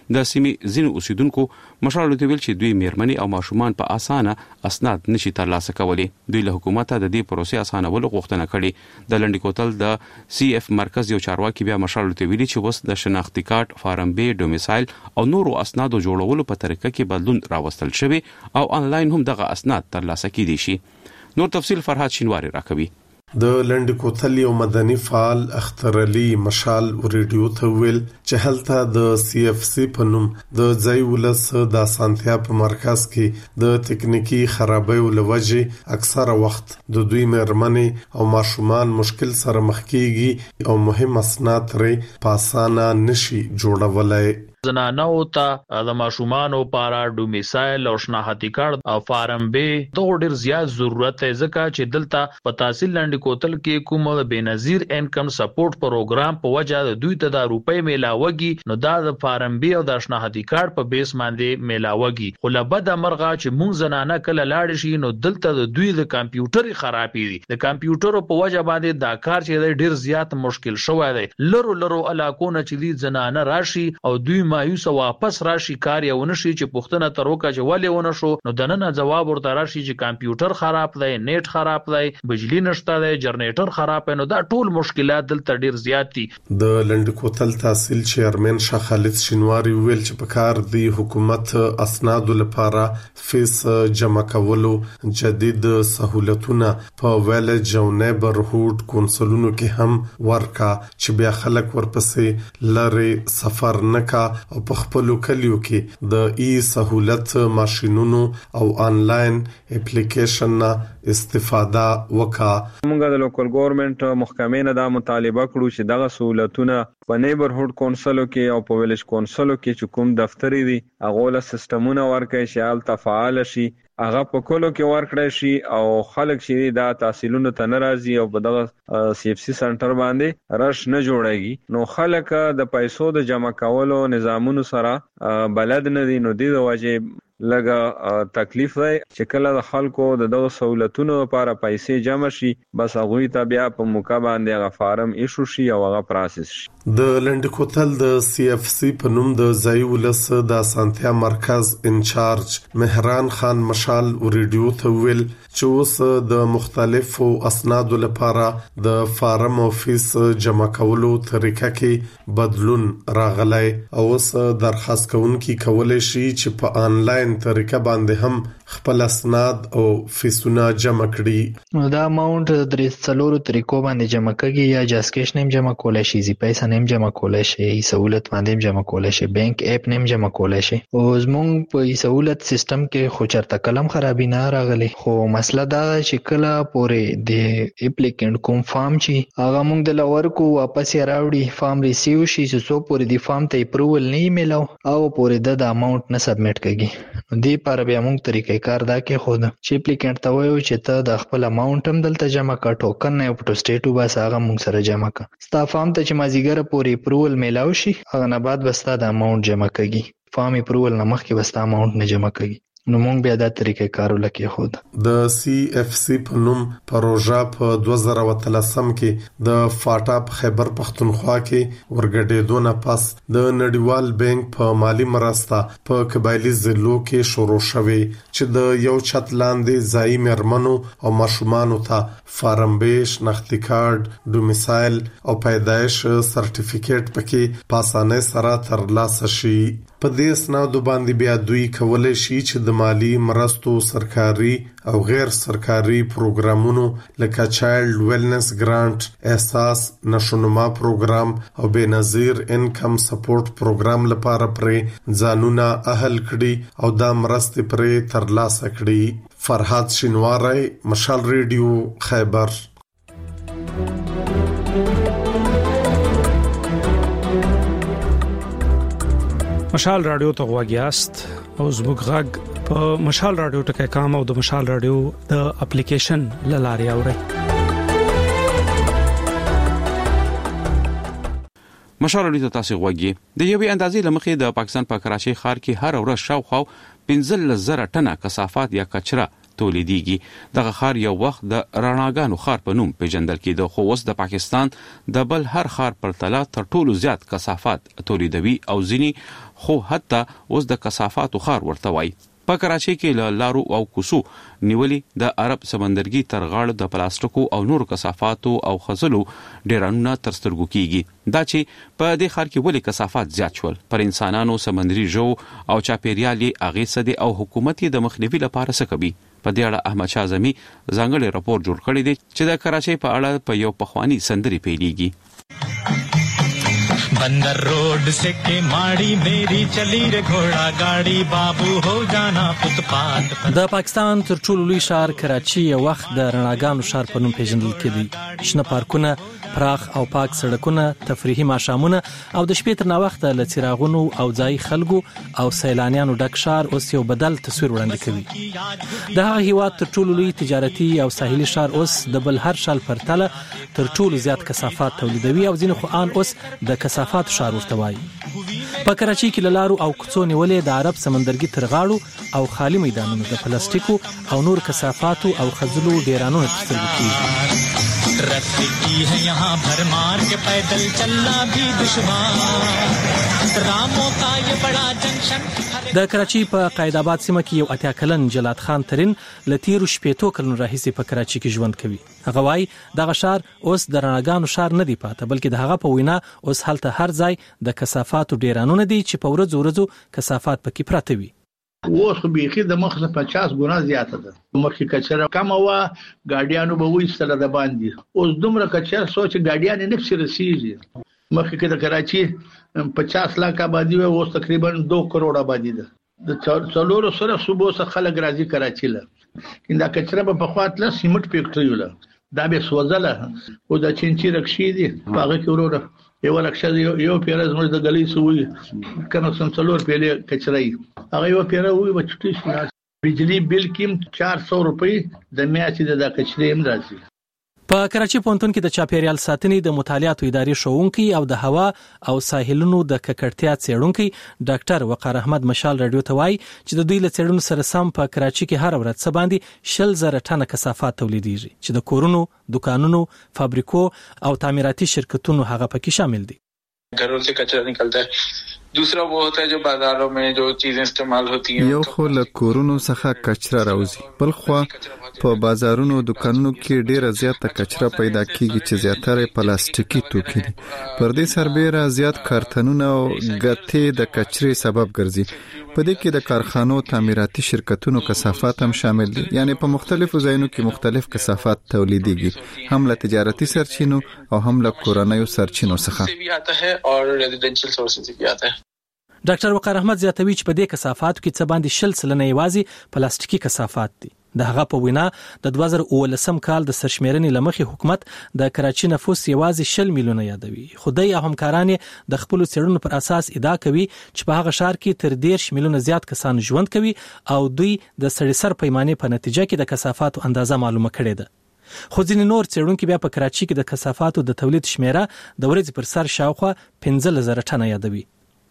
د سیمې ځینو اوسیدونکو مشال رادیو ویل چې دوی میرمنې او ماشومان په اسانه اسناد نشي ترلاسه کولی. دوی له حکومت د دې پروسې اسانولو غوښتنه کړې. د لنډی کوتل د سی اف مرکز یو چارواکي بیا مشال رادیو ویلي چې وس د شناختی کارت، فارم بی، ډومیسایل او نورو اسنادو جوړولو په طریقه کې بدلون راوستل شوی او انلاین هم دغه اسناد ترلاسه کیدي شي. نور تفصیل فرهاد شینواری راکوي. د لنډ کوتل یو مدني فعال اختر علي مشال ریډیو ته ویل چې هلته د سی اف سی په نوم د ځای ولس د اسانتیا په مرکز کې د تکنیکی خرابۍ لوجې اکثره وخت د دوی مېرمنې او ماشومان مشکل سره مخ کیږي او مهم اسناد لري په اسانه نشي جوړولای. زنانو ته د ماشومان لپاره ډومیسایل او شناختی کارت او فارم بی د ډیر زیات ضرورت دی ځکه چې دلته په تحصیل لنډی کوتل کې کوم د بنظیر انکم سپورټ پروګرام په وجه د دوی ته د روپۍ میلاوږي نو دا د فارم بی او د شناختی کارت په بیس باندې میلاوږي. خو لبد مرغه چې مونږ زنانه کله لاړ شي نو دلته د دوی د کمپیوټر خرابې دي. د کمپیوټر په وجه باندې دا کار چې ډیر زیات مشکل شوی دی. لرو علاقونه چې دي زنانه راشي او دوی مایوس واپس راشي کار یې ونشي چې پښتنه تر وکه چې ولې ونه شو نو دنه جواب ورته راشي چې کمپیوټر خراب دی، نیټ خراب دی، بجلی نشته دی، جنریټر خراب دی. نو دا ټول مشکلات دلته ډیر زیات دي. د لنډ کوتل تحصیل چیرمن شاه خالد شینواری ویل چې په کار دی حکومت اسناد لپاره فیس جمع کولو جدید سہولتونه په ویلج او نیبرهود کونسلونو کې هم ورکا چې بیا خلک ورپسې لری سفر نکا او په خپل کلیو کې د ای سہولت ماشينونو او انلاین اپلیکیشن نه استفاده وکا. موږ د لوکل ګورنمنت محکمې نه دا مطالبه کړو چې دغه سہولتونه په نیبرهود کونسلو کې او په ویلج کونسلو کې چې کوم دفتری دي هغه له سیستمونه ورکړي چې حالت فعال شي، هغه په کولو کې ورکړی شي او خلک چې دا تحصیلونو ته ناراضي او په دغه سی اف سی سنټر باندې رش نه جوړیږي نو خلک د پیسو د جمع کولو نظامونو سره بلد نه دي. نو د وجه لګه تکلیف دی چې کله د خلکو د دغه سہولتونو لپاره پیسې جمع شي بس هغه ته بیا په موقع باندې هغه فارم ایشو شي او هغه پروسس شي. د لنډ کوتل د سی اف سی په نوم د ځای ولس د اسانتیا مرکز انچارج مهران خان مشال ریډیو ته ویل چې اوس د مختلفو اسنادو لپاره د فارم او فیس جمع کولو طریقه کې بدلون راغلی او اوس درخواست کوونکي کولای شي چې په انلاین طریقه باندې هم خپل اسناد او فیسونه جمع کړي. دا اماونت د څلورو طریقو باندې جمع کړي یا جاسکیش نیم جمع کولای شي، زی پیسې نیم جمع کولای شي، سہولت باندې جمع کولای شي، بانک اپ نیم جمع کولای شي. او زمونږ په سہولت سیستم کې خو چرته کلم خرابي نه راغلي. خو مسله دا چې کله پورې د اپلیکینټ کوم فارم چی هغه موږ د لور کو واپس راوړي فارم ریسیو شي چې څو پورې د فارم ته اپروول نه میلو او پورې د اماونت نه سبمیټ کړي. دې پر بیا موږ طریقې کار دا کې خود چې اپلیکینټ ته وایو چې ته د خپل اماونت هم دلته جمع کا ټوکن نه پټو سټیټو بس هغه موږ سره جمع کا ستا فارم ته چې مازیګر پورې اپروول میلاو شي هغه نه بعد بستا د اماونت جمع کړي. فارم اپروول نه مخکې بستا اماونت نه جمع کړي. نو مونږ بیا دا طریقې کارو لکه خود د سی اف سی په نوم پروژه په 2013 کې د فاټا په خیبر پختونخوا کې ورګډېدونه پس د نړیوال بانک په مالی مرسته په قبایلی ضلعو کې شروع شوه چې د یو چت لاندې ځای مرمنو او ماشومانو ته فارم بیش، نختی کارت، ډومیسایل او پیدایش سرټیفیکیټ پکې په اسانه سره ترلاسه شي. په دې اسنادو باندې بیا دوی کولای شي چې د مالی مرستو سرکاري او غیر سرکاري پروګرامونو لکه چایلډ ویلنس ګرانټ، احساس نشونما پروګرام او بنظیر انکم سپورټ پروګرام لپاره پرې ځانونه اهل کړي او دا مرستې پرې ترلاسه کړي. فرهاد شینواری، مشال ریډیو، خیبر. مشال رادیو ته غواګیاست او زموږ غږ په مشال رادیو ټکي کام او د مشال رادیو د اپلیکیشن لاري اوري. مشال رادیو ته تاسو غواګي د یوې اندازې لمخې د پاکستان په کراچۍ ښار کې هر ورځ شاوخوا 15,000 ټنه کثافات یا کچره تولیديږي دغه خار یو وخت د رڼاګانو خار په نوم پیژندل کېده خو اوس د پاکستان د بل هر خار پر تله تر ټولو زیات کثافات تولیدوي او ځینی خو حتی اوس د کثافاتو خار ورته وایي په کراچۍ کې له لارو او کوڅو نیولې د عرب سمندرګي تر غاړه د پلاستیکو او نورو کثافاتو او خزلو ډیرانونه تر سترګو کیږي دا چې په دې خار کې ولې کثافات زیات شول پر انسانانو سمندري ژو او چاپیریال یې اغیزه دي او حکومت یې د مخنیوي لپاره څه کوي په دې اړه احمد شاه زمي ځانګړی راپور جوړ کړی دی چې د کراچۍ په اړه په یو پخوانی سندري پیلېږي बंदर रोड से के माड़ी मेरी चली रे घोड़ा गाड़ी बाबू हो जाना फुटपाथ د پاکستان تر ټولو لوی ښار کراچي یو وخت د رڼاګانو ښار په نوم پیژندل کېده شنه پارکونه پراخ او پاک سړکونه تفریحي ماښامونه او د شپې تر ناوخته له څراغونو او ځای خلکو او سیلانیانو ډک ښار اوس یو بدل تصویر وړاندې کوي د هغه هیواد تر ټولو لوی تجارتي او ساحلي ښار اوس د بل هر شال پرتله تر ټولو زیات کثافات تولیدوي او ځینې خو ان اوس د کثافات ښار ورته وایي په کراچۍ کې لارو او کوڅو نیولې د عرب سمندرګي تر غاړو او خالی میدانونو د پلاستیکو او نور کثافاتو او خزلو ډیرانونو تر سترګو کېږي रस्सी की है यहाँ भरमार के पैदल चलना भी दुश्वार रामों का ये बड़ा जंक्शन د کراچۍ په قائد آباد سیمه کې یو اتیا کلن جلات خان ترين لتیرو شپېتو کلونو راهیسې په کراچۍ کې ژوند کوي هغه وايي دغه ښار اوس د رڼاګانو ښار نه دی پاته بلکې د هغه په وینا اوس هلته هر ځای د کثافاتو ډیرانونه دي چې په ورځو کثافات پکې پراته وي اوس خو بيخي د مخ نه 50 ګونه زیاته ده مخکې کچره کم وا ګاډیانو به وېستله د باندې اوس دومره کچره سوچ ګاډیان نه نفسي رسیږي مخکې کې د کراچي 50 لک آبادی او اوس تقریبا 2 کروڑ آبادی ده د څلورو سره صوبو څخه خلک راځي کراچي له کنده کچره په خواط له سیمټ فیکټری له دا به سوځله او د چینچی رکشي دي هغه کې وروره یو لکشه یو پیرز موږ د غلی سوې کنه سم څلور پیلې کچرای هغه یو پیره وې بچټی شو بجلی بل کیم 400 روپۍ د میاشتې د کچرې هم راځي په کراچۍ پونتون کې د چاپیریال ساتنې د مطالعاتو ادارې شوونکي او د هوا او ساحلونو د ککړتیا څېړونکي ډاکټر وقار احمد مشال رادیو ته وایي چې د دوی له څېړنو سره سم په کراچۍ کې هر ورځ څه باندې 100,000 ټنه کثافات تولیدېږي چې د کورونو، دکانونو، فابریکو او تعمیراتي شرکتونو هغه پکې شامل دي घरों से कचरा निकलता है दूसरा वो होता है जो बाजारों में जो चीजें इस्तेमाल होती हैं یو خو له کورونو څخه کچره راوځي بل خو په بازارونو دکانونو کې ډیره زیاته کچره پیدا کیږي چې زیاتره پلاستیکي توکي دي پر دې سربېره زیات کارتنونه او غټې د کچرې سبب ګرځي په دې کې د کارخانو تعمیراتي شرکتونو کثافات هم شامل دي یعنی په مختلفو ځایونو کې مختلف کثافات تولیدېږي هم له تجارتي سرچینو او هم له کورنیو سرچینو څخه और रेजिडेंशियल सोर्सेज से भी आता है ډاکټر وقار احمد زیاتوي چې په دې کثافاتو کې څه باندې 100% یوازې پلاستیکي کثافات دي د هغه په وینا د 2019 کال د سرشمیرنې لمخې حکومت د کراچۍ نفوس یوازې 10 میلیونه یادوي خدای او همکاران د خپل څېړنو پر اساس ادعا کوي چې په هغه ښار کې تر 10 میلیونه زیات کسان ژوند کوي او دوی د سړي سر پیمانې په نتیجه کې د کثافاتو اندازه معلومه کړې ده خو ځینې نور څېړونکي بیا په کراچۍ کې د کثافاتو د تولید شمیره د ورځې پر سر شاوخوا 15,000 ټنه یادوي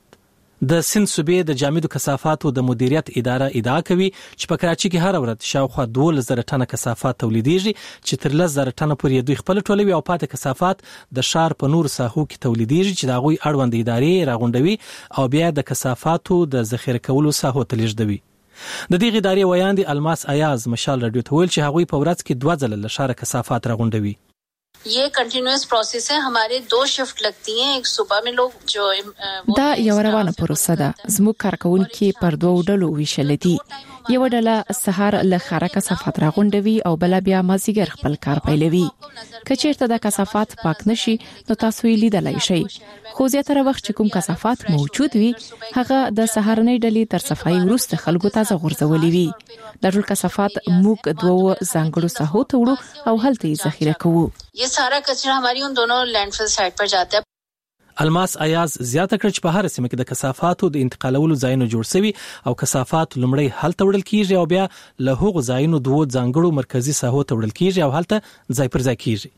د سند صوبې د جامدو کثافاتو د مدیریت اداره ادعا کوي چې په کراچۍ کې هر ورځ شاوخوا 12,000 ټنه کثافات تولیدېږي چې تر 10,000 ټنه پورې دوی خپل ټولوي او پاتې کثافات د ښار په نور ساحو کې تولیدېږي چې د هغوی اړوند ادارې راغونډوي او بیا د کثافاتو د ذخیره کولو ساحو ته لیږدوي د دې ادارې ویاندې الماس ایاز مشال رادیو ته ویل چې هغوی په ورځ کې 2 ځله له ښار کثافات راغونډوي ये कंटिन्यूअस प्रोसेस है हमारे 2 शिफ्ट लगती हैं एक सुबह में लोग जो دا یو روانه پروسه ده زموږ کارکونکي پر 2 ډلو ویشل دي یو ډله سهار له ښار کثافات راغونډوي او بل بیا مازیګر خپل کار پیلوي کچېرته د کثافات پاک نشي نو تاسو یې لیدلای شئ خو زیاتره وخت چې کوم کثافات موجود وي هغه د سهارنۍ ډلې تر صفای وروسته خلکو تازه غورځولي وي د ټول کثافات موږ 2 ځانګړو ساحو ته وړو او هلته یې ذخیره کوو ये सारा कचरा हमारी उन दोनों लैंडफिल साइट पर जाता है الماس ایاز زیاته کړ چې په هر سیمه کې د کثافاتو د انتقالولو ځایونه جوړ شوي او کثافات لومړی هلته وړل کیږي او بیا له هغو ځایونو 2 ځانګړو مرکزی ساحو ته وړل کیږي او هلته ځای پر ځای کیږي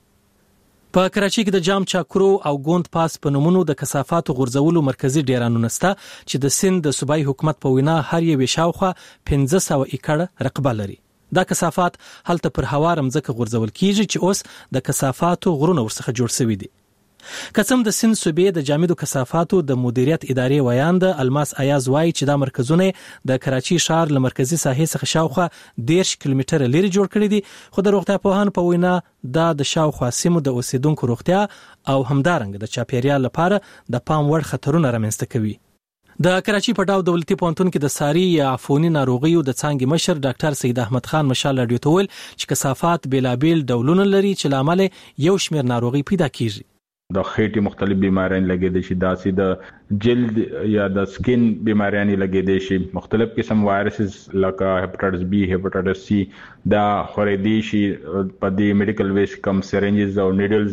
په کراچۍ کې د جام چاکرو او ګوند پاس په نومونو د کثافاتو غورځولو مرکزی ډیرانونه شته چې د سند د صوبایي حکومت په وینا هر یو شاوخوا 1500 ایکړ رقبه لري دا کثافات هلته پر هوار مځکه غورځول کیږي چې اوس د کثافاتو غرونه ورڅخه جوړ شوي دي. قسم د سند صوبې د جامدو کثافاتو د مدیریت ادارې ویاند الماس ایاز وایي چې دا مرکزونه د کراچي ښار له مرکزی ساحې څخه شاوخوا 10 کیلومتره لري جوړ کړي دي، خو د روغتیا پوهانو په وینا دا د شاوخوا سیمو د اوسیدونکو روغتیا او همدارنګ د چاپیریال لپاره د پام وړ خطرونه رامنځته کوي. د کراچي په ډاو دولتي پوهنتون کې د ساري یا عفوني ناروغیو د څانګې مشر ډاکټر سید احمد خان مشال رادیو ته ویل چې کثافات بیلابیل ډولونه لري چې لامل یو شمېر ناروغي پیدا کیږي. د خېټې مختلف بیماریاں لګیدې شي، داسې د جلد یا د سکین بیماریاں لګیدې شي، مختلف قسم وایرسز لکه هپاتایټس بی، هپاتایټس سی دا خورېدې شي په دې میډیکل ویسټ کم سرنجز او نیډلز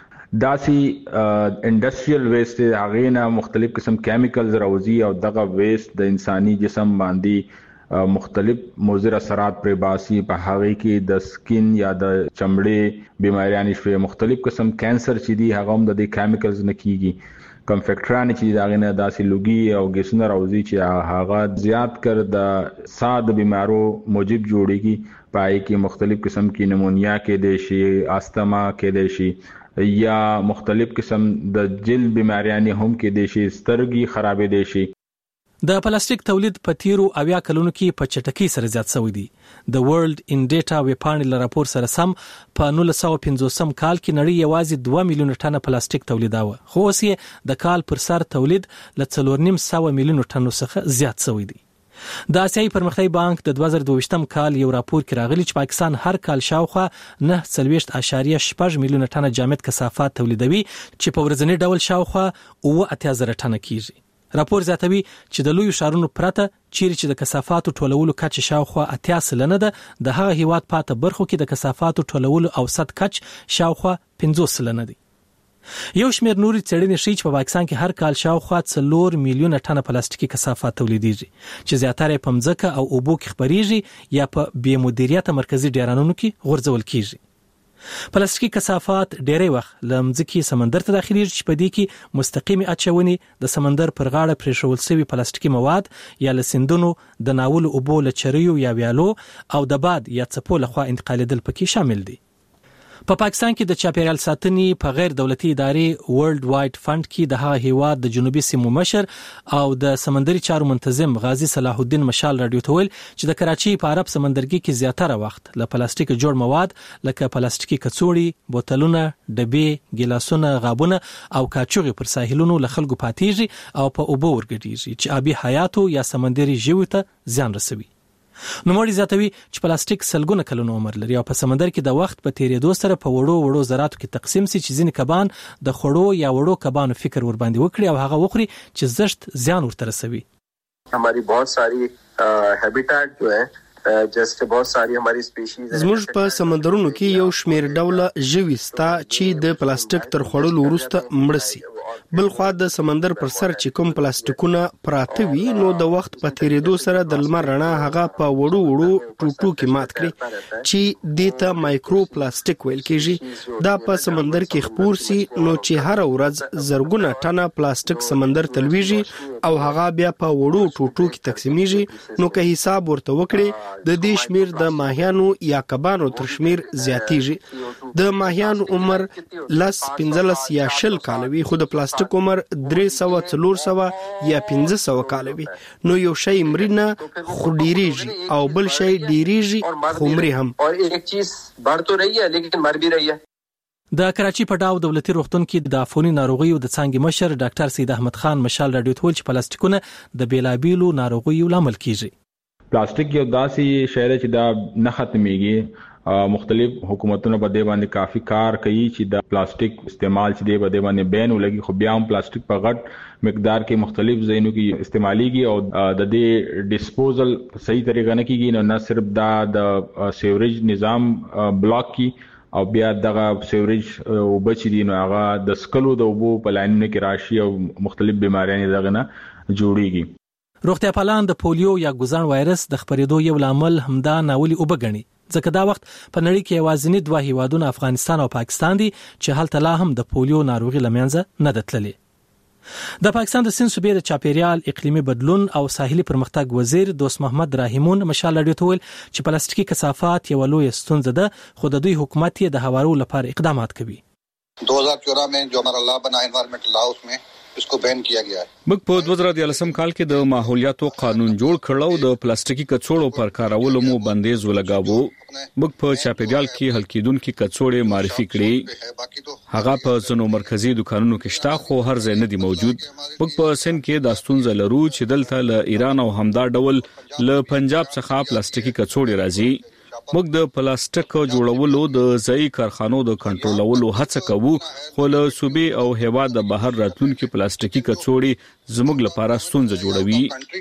داسې انډستریال ویسټ هغه نه مختلف قسم کیمیکلز راوځي او دغه ویسټ د انساني جسم باندې مختلف مضر اثرات پر باسي، په هغه کې د سکین یا د چمړې بیماریاں شوي، مختلف قسم کینسر چې دي هغه هم د دې کیمیکلز نه کیږي، کم فیکټران چې داغه نه داسې لوګي او ګیسونه راوځي چې هغه زیات کر د ساد بیمارو موجب جوړيږي، پای کې مختلف قسم کی نمونیا کې د شي، استما کې د شي یا مختلف قسم د جلد بیماریاں هم کې د شي، سترګي خرابې د شي. د پلاستیک تولید په تیرو 80 کلونو کې په چټکۍ سره زیات شوی دی. د ورلد ان ډیټا ویبپاڼې له راپور سره سم په 1950 کال کې نړۍ یوازې 2 میلیون ټنه پلاستیک تولیداوه، خو اوس یې د کال پر سر تولید له 4.5 میلیون ټنو څخه زیات شوی دی. د آسیایي پرمختیايي بانک د 2022 کال یو راپور کې راغلی چې پاکستان هر کال شاوخوا 9.8 میلیون ټنه جامد کثافات تولیدوي چې په ورځنی ډول شاوخوا 80,000 ټنه کیږي. راپور زیاتوي چې د لوی شهرونو پرته چیرې چې د کثافاتو ټولولو کچه شاوخوا 80% ده، د هغه هیواد پاته برخو کې د کثافاتو ټولولو اوسط کچ شاوخوا 50% دی. یو شمېر نوري څېړنې ښیي چې په پاکستان کې هر کال شاوخوا 4 میلیون ټنه پلاستیکي کثافات تولیدېږي چې زیاتره په مځکه او اوبو کې خپريږي یا په بې مدیریت مرکزی ډیرانونو کې غورځول کیږي. پلاستیکي کثافات ډېری وخت لمځکي سمندر ته داخليږي چې په دې کې مستقیمي اچونې د سمندر پر غاړه پرېښول شوی پلاستیکي مواد یا لسندونو د ناول اوبو لچریو یا ویالو او د باد یا څپو لخوا انتقالېدل پکې شامل دي. په پاکستان کې د چاپیریال ساتنې په غیر دولتي ادارې ورلد وایډ فند کې د هغه هیواد د جنوبي سیمو مشر او د سمندري چارو منتظم غازی صلاح الدین مشال رادیو ته ویل چې د کراچي په عرب سمندرګي کې زیاتره وخت له پلاستیک جوړ مواد لکه پلاستیکي کڅوړې، بوتلونه، ډبې، ګیلاسونه، غابونه او کاچوغي پر ساحلونو له خلکو پاتېږي او په اوبو ورګډېږي چې آبي حیاتو یا سمندري ژویو ته زیان رسوي. نوموړي زیاتوي چې پلاستیک سلګونه کلونو عمر لري او په سمندر کې د وخت په تیریدو سره په وړو ذراتو کې تقسیم شي چې ځینې کبان د خړو یا وړو کبانو فکر ور باندې وکړي او هغه وخوري چې زشت زیان ورته رسوي. हमारी बहुत सारी हैबिटेट जो है जैसे बहुत सारी हमारी स्पीशीज زموږ په سمندرونو کې یو شمېر ډوله ژوي ستا چې د پلاستیک تر خوړلو وروسته مړ شي. بل خو د سمندر پر سر چې کوم پلاستیکونه پراته وي نو د وخت په تیریدو سره د لمر رڼا هغه په وړو ټوټو کې مات کړي چې دیتا مایکرو پلاستیک ویل کېږي. دا په سمندر کې خپور سي نو چې هر ورځ زرګونه ټنه پلاستیک سمندر تلويږي او هغه بیا په وړو ټوټو کې تقسیمیږي. نو که حساب ورته وکړي د دې شمیر د ماهیانو یا کبانو تر شمیر زیاتیږي. د ماهیانو عمر 15 یا 20 کال وي خو د پلاستیک عمر 300 یا 1500 کال وي. نو یو شی مرینه خو ډیریږي او بل شی ډیریږي خو مري هم. اور ایک چیز بڑھ تو رہی ہے لیکن مر بھی رہی ہے. د کراچي په ډاو دولتي روغتون کې د عفوني ناروغیو د څانګې مشر ډاکټر سید احمد خان مشال رادیو ته ویل چې پلاستیکونه د بیلابیلو ناروغیو لامل کیږي. پلاستیک یو داسې شی دی چې دا نه ختميږي. مختلف حکومتونو په دې باندې کافي کار کوي چې د پلاستیک استعمال چې دی په دې باندې بین ولګي، خو بیا هم پلاستیک په غټ مقدار کې مختلف ځایونو کې استعماليږي او د دې ډیسپوزل صحیح طریقه نه کیږي. نه صرف دا د سیوریج نظام بلاک کی او بیا دغه سیوریج وبچ دي نو هغه د سکلو د وبو په لاینونو کې راشي او مختلف بیماریاں دغه نه جوړيږي. روغتیا پالان د پولیو یا ګوزان وایرس د خپرېدو یو لامل همدا ناولي وبګني، ځکه دا وخت په نړۍ کې یوازینی 2 هیوادونه افغانستان او پاکستان دي چې هلته لا هم د پولیو ناروغي لمنځه نه ده تللې. د پاکستان د سند صوبې د چاپیریال اقلیمي بدلون او ساحلي پرمختګ وزیر دوست محمد رحیمون مشال رادیو ته ویل چې پلاستیکي کثافات یو لوی ستونزه ده، خو د دوی حکومت یې د هوارولو لپاره اقدامات کوي. 2014 में जो हमारा लॉ बना एनवायरमेंटल लॉ उसमें इसको बैन किया गया है. موږ په 2013 کال کې د ماحولیاتو قانون جوړ کړو، د پلاستیکي کڅوړو پر کارولو مو بندیز ولګاوه. موږ په چاپیریال کې حل کېدونکو کڅوړې معرفي کړې. هغه په ځینو مرکزی دکانونو کې شته، خو هر ځای نه دی موجود. موږ په سند کې د ستونزه لرو چې دلته له ایران او همدا ډول له پنجاب څخه پلاستیکي کڅوړې راځي. موږ د پلاستیک جوړولو د ځای کارخانو د کنټرولولو هڅه کوو، خو له صوبې او هیواد د بهر راتلونکو پلاستیکي کڅوړې زموږ لپاره ستونزه جوړوي.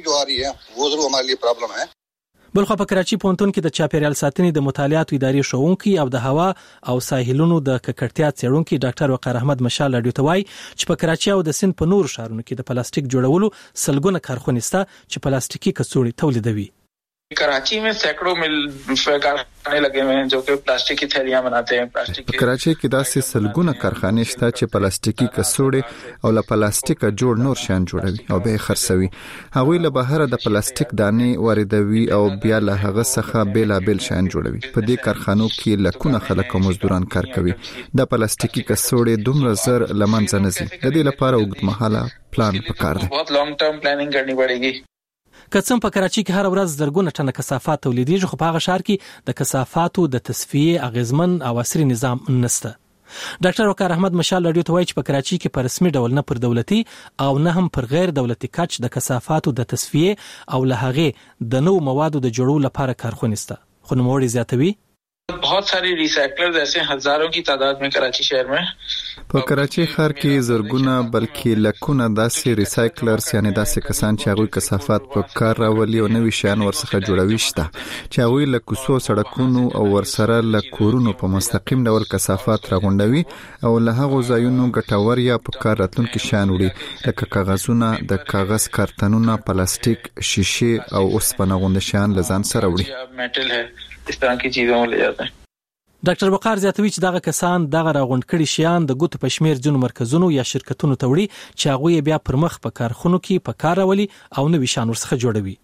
بلخو په کراچي پونتون کې د چاپیریال ساتنې د مطالعاتو ادارې شوونکي او د هوا او ساحلونو د ککړتیا څېړونکي ډاکټر وقار احمد مشال رادیو ته وایي چې په کراچي او د سند په نورو ښارونو کې د پلاستیک جوړولو سلګونه کارخانې شته چې پلاستیکي کڅوړې تولیدوي. कराची में सैकड़ों मिल कारखाने लगे हुए हैं जो कि प्लास्टिक की थैलियां बनाते हैं. په کراچي کې داسې سلګونه کارخانې شته چې پلاستیکي کڅوړې او له پلاستیکه جوړ نور شیان جوړوي او به خرڅوي. هغوی له بهر د پلاستیک دانې واردوي او بیا له هغه څخه بیلابل شیان جوړوي. په دې کارخانو کې لکونه خلک او مزدوران کار کوي. د پلاستیکي کڅوړې دومره زر لمنځه نه ځي. د دې لپاره اوږدمهاله پلان پکار دی. बहुत लॉन्ग टर्म प्लानिंग करनी पड़ेगी. کڅم په کراچي کې هر ورځ زرګونه ټنه کثافات تولیدېږي، خو په هغه ښار کې د کثافاتو د تصفیې اغیزمن او عصري نظام نشته. ډاکټر وقار احمد مشال رادیو ته وایي چې په کراچي کې په رسمي ډول نه پر دولتي او نه هم پر غیر دولتي کچ د کثافاتو د تصفیې او له هغې د نوو موادو د جوړولو لپاره کارخونې شته. خو نوموړي زیاتوي बहुत सारी रिसाइकलर्स ऐसे हजारों की तादाद में कराची शहर में. په کراچي ښار کې زرګونه بلکې لکونه داسې ریسایکلرز یعنی داسې کسان چې هغوی کثافات په کار راولي او نوي شیان ورڅخه جوړوي شته، چې هغوی له کوڅو سړکونو او ورسره له کورونو په مستقیم ډول کثافات راغونډوي او له هغو ځایونو ګټور یا په کار راتلونکي شیان وړي، لکه کاغذونه، د کاغذ کارتنونه، پلاستیک، شیشې او اوسپنه غونډه شیان له ځان سره وړي. मेटल है, इस तरह की चीजों में ले जाते हैं. ډاکټر وقار زیاتوي چې دغه کسان دغه راغونډ کړي شیان د ګوتو په شمیر ځینو مرکزونو یا شرکتونو ته وړي چې هغوی بیا پر مخ په کارخونو کې په کار راولي او نوي شیان ورڅخه جوړوي.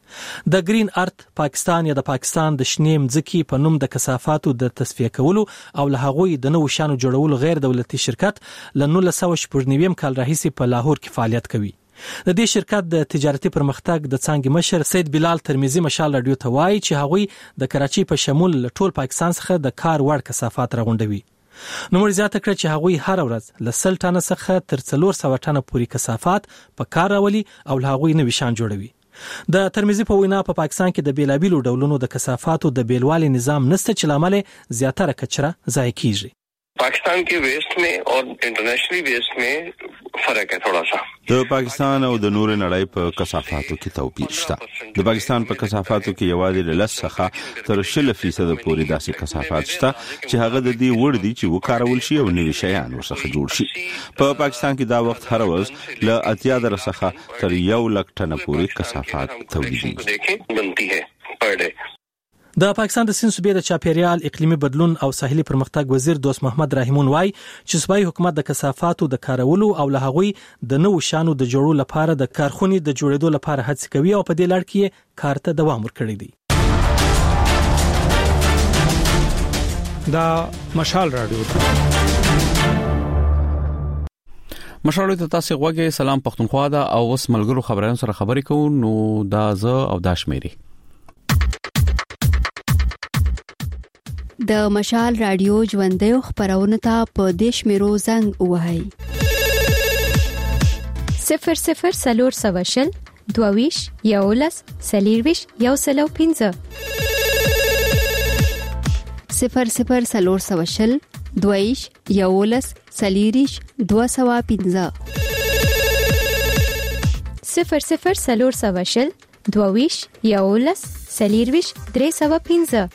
د گرین ارت پاکستان یا د پاکستان د شنې مځکې په نوم د کثافاتو د تصفیه کولو او له هغوی د نوو شیانو جوړولو غیر دولتي شرکت له 1999 کال راهیسې په لاهور کې فعالیت کوي. د دې شرکت د تجارتي پرمختګ د څانګې مشر سید بلال ترمذی مشال رادیو ته وایي چې هغوی د کراچي په شمول ټول پاکستان څخه د کار وړ کثافات راغونډوي. نو موږ زیاته کړ چې هغوی هر ورځ له 100 ټنه څخه تر 400 ټنه پورې کثافات په کار راولي او له هغوی نوي شیان جوړوي. د ترمذی په وینا په پاکستان کې د بیلابیلو ډولونو د کثافاتو د بیلوالي نظام نشته چې لامل زیاتره کچره ضایع کیږي. पाकिस्तान के वेस्ट में और इंटरनेशनल वेस्ट में فرق है थोड़ा सा. د پاکستان او د نور نړۍ په کثافاتو کې توپیر شته. د پاکستان په کثافاتو کې یوازې له 10 څخه تر 60% پورې داسې کثافات شته چې هغه د دې وړ دي چې وکارول شي او نوي شیان ورڅخه جوړ شي. په پاکستان کې دا وخت هر ورځ له 80 څخه تر 1 لک ټنه پورې کثافات تولیدېږي. देखें बनती है पर डे. د پاکستان د سند صوبې د چاپیریال اقلیمي بدلون او ساحلي پرمختګ وزیر دوست محمد رحیمون وایي چې صوبایي حکومت د کثافاتو د کارولو او له هغوی د نوو شیانو د جوړولو لپاره د کارخونې د جوړېدو لپاره هڅې کوي او په دې لړ کې کار ته دوام ورکړی دی. دا مشال رادیو مشال ته تاسو غوږی سلام پښتونخوا دا او اوس ملګرو خبرونو سره خبرې کوو. نو دا زه او دا شمیري د مشال رادیو ژوندۍ خبرونه ته په دیش میرو زنګ وهاي 00 سلور سواشل دوویش یولس سلیرویش یوسلو 15 00 سلور سواشل دوویش یولس سلیریش 215 00 سلور سواشل دوویش یولس سلیرویش 315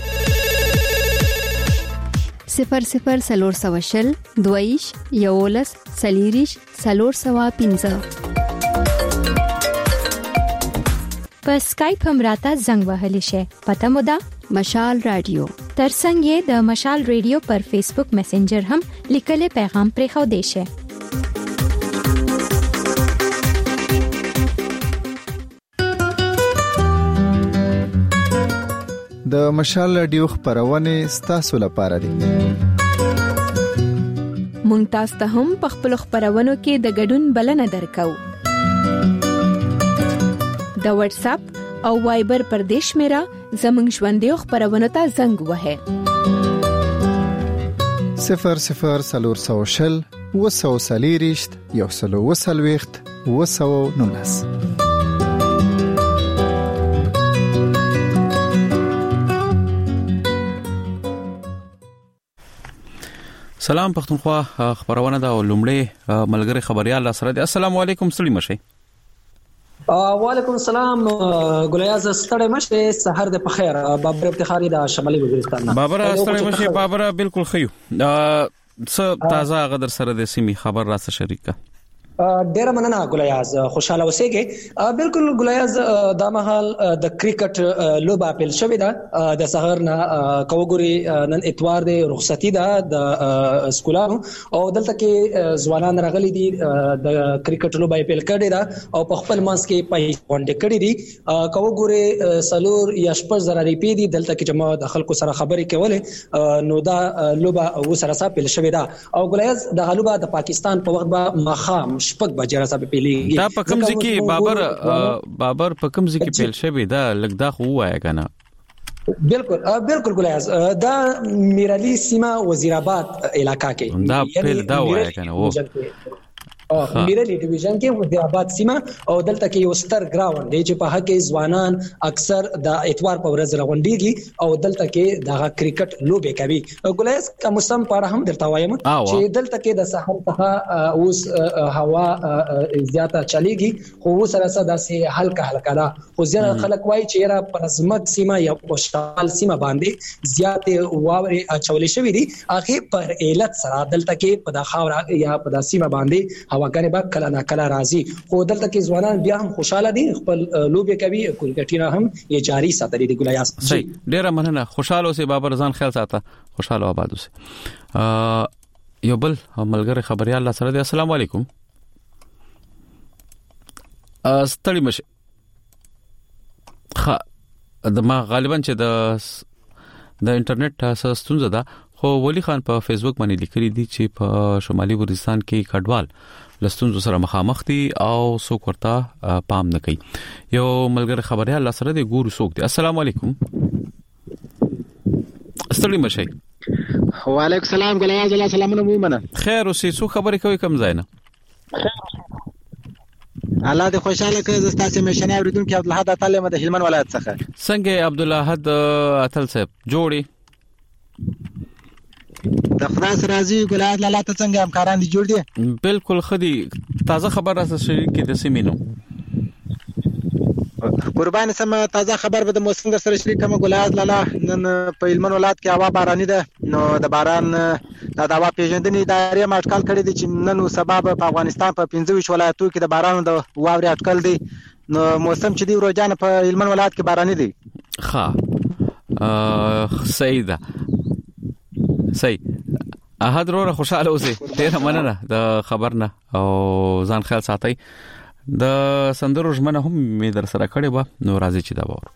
00 سلور سواشل دویش یولس سلیریش سلور سوا 15 په اسکایپ هم راته زنګ وهلی شي. پته مو ده مشال رادیو. ترڅنګ یې د مشال رادیو پر فیسبوک میسنجر هم لیکلي پیغام پرې خو دی شي. د مشال رادیو خبرونه ستاسو لپاره دي. مونږ تاسو ته هم په خپل خبرونو کې د ګډون بلنه درکو. د واتس اپ او وایبر پر دیش میرا زمنګ ژوندې خبرونه ته زنګ وهه 00 وسوسلیریشت یو سلو وسلويخت وسو نونس. سلام پښتونخوا خبرونه دا لومړی ملګری خبريال سره دي. السلام علیکم ستړي مشه. وعلیکم السلام ګلیاز ستړي مشه. سحر د بخیر. بابر افتخاری د شمالي وزیرستان. بابر ستړي مشه. بابر بالکل خيو. تازه غدر سره د سیمې خبر راڅ شریکه. ډیر مننه ګلیاز خوشاله اوسېږي. بالکل ګلیاز د مهال د کرکټ لوبه پیل شوې ده د سحر نه کوګوري نن اتوار د رخصتي ده د سکولانو او دلته کې ځوانان راغلي دي د کرکټ لوبه پیل کړې ده او په خپل منځ کې پای غونډه کړې دي. کوګوري سلور یا شپږ زره ریپی دي دلته کې جمع د خلکو سره خبرې کولې نو دا لوبه وسره پیل شوې ده او ګلیاز د غلوبه د پاکستان په وخت به مخام شپږ بجې را سره پیلېږي. دا په کوم ځای کې بابر په کوم ځای کې پیل شوی دا لګدا خو وایي کنه. بالکل ګلیاز دا میرعلی سیمه وزیرآباد علاقہ کې دا پیل دا وایي کنه و میرعلی ډیویژن کې وزیرآباد سیمه او دلته کې یو ستر ګراوند دی چې په هغه کې ځوانان اکثر د اتوار په ورځ راغونډيږي او دلته کې د کرکټ لوبې کوي. ګلیاز کوم سم پاره هم درته وایم چې دلته کې د سحر ته اوس هوا زیاته چلیږي خو سره سره داسې هلکه ده خو ځینې خلک وایي چې را پرزمت سیمه یا پوشال سیمه باندې زیاتې واوري چولې شوې دي هغه پر علت سره دلته کې په د خاور یا په د سیمه باندې هواګانې به کله نه کله راځي خو دلته کې ځوانان بیا هم خوشاله دي خپل لوبې کوي کرکټینا هم یې جاری ساتلي دي. ګلیاس صحیح ډیره مننه. خوشاله اوسې بابر ځان خیال ساته. خوشاله آباد اوسې. یو بل ملګری خبريال الله سره دي. السلام علیکم. ستړي مشه. د ما غالبا چې د انټرنیټ ستونزه ده خو ولی خان په فیسبوک باندې لیکلي دي چې په شمالي وزیرستان کې کډوال لستونزو سره مخامخ دي او څوک ورته پام نه کوي. یو ملګری خبريال الله سره دی ګورو څوک دی. السلام علیکم. ستړي مشه. وعلیکم السلام ګلیاز الله سلامونه مومنه. خیر اوسې څو خبرې کوي کم ځای نه. الله دې خوشاله کړي. زستا چې مشنه اوریدونکو عبدالحد اتل د هلمند ولایت څخه. څنګه عبدالحد اتل صاحب جوړي؟ د خدای سره راضي ګلیاز الله ته څنګه همکاران دي جوړ دي؟ بالکل خدي تازه خبر راځي چې د سیمینو قربان سم تازه خبر به د موسم در سره شریک کوم. ګلیاز لاله نن په هلمند ولایت کې هوا باراني ده نو د باران د هوا پیژندنې ادارې اټکل کړی دي چې نن سبب په افغانستان په 25 ولایتونو کې د باران د واوري اټکل دي نو موسم چې دی ورځان په هلمند ولایت کې باراني دي. ها صحیح ده. صحیح احد وروره خوشاله اوسې. ډیره مننه د خبر نه او ځان خیال ساتي. د سندرو ژمنه هم می در سره کړې و نو راځي چې دا وره.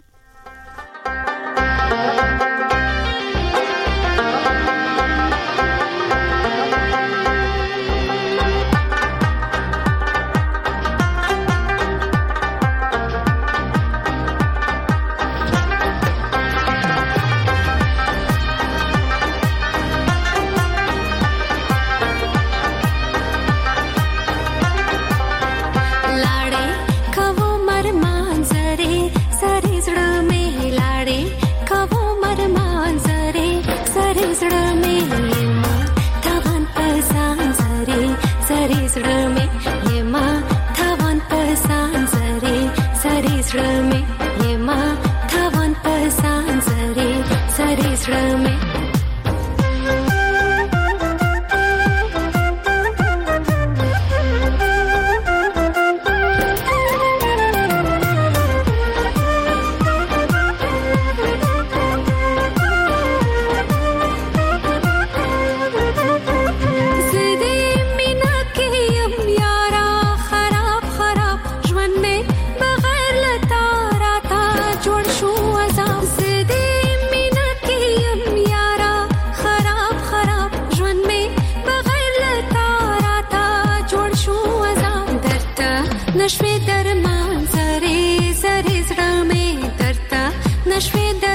लाड़े कवो मर मांजरे सारे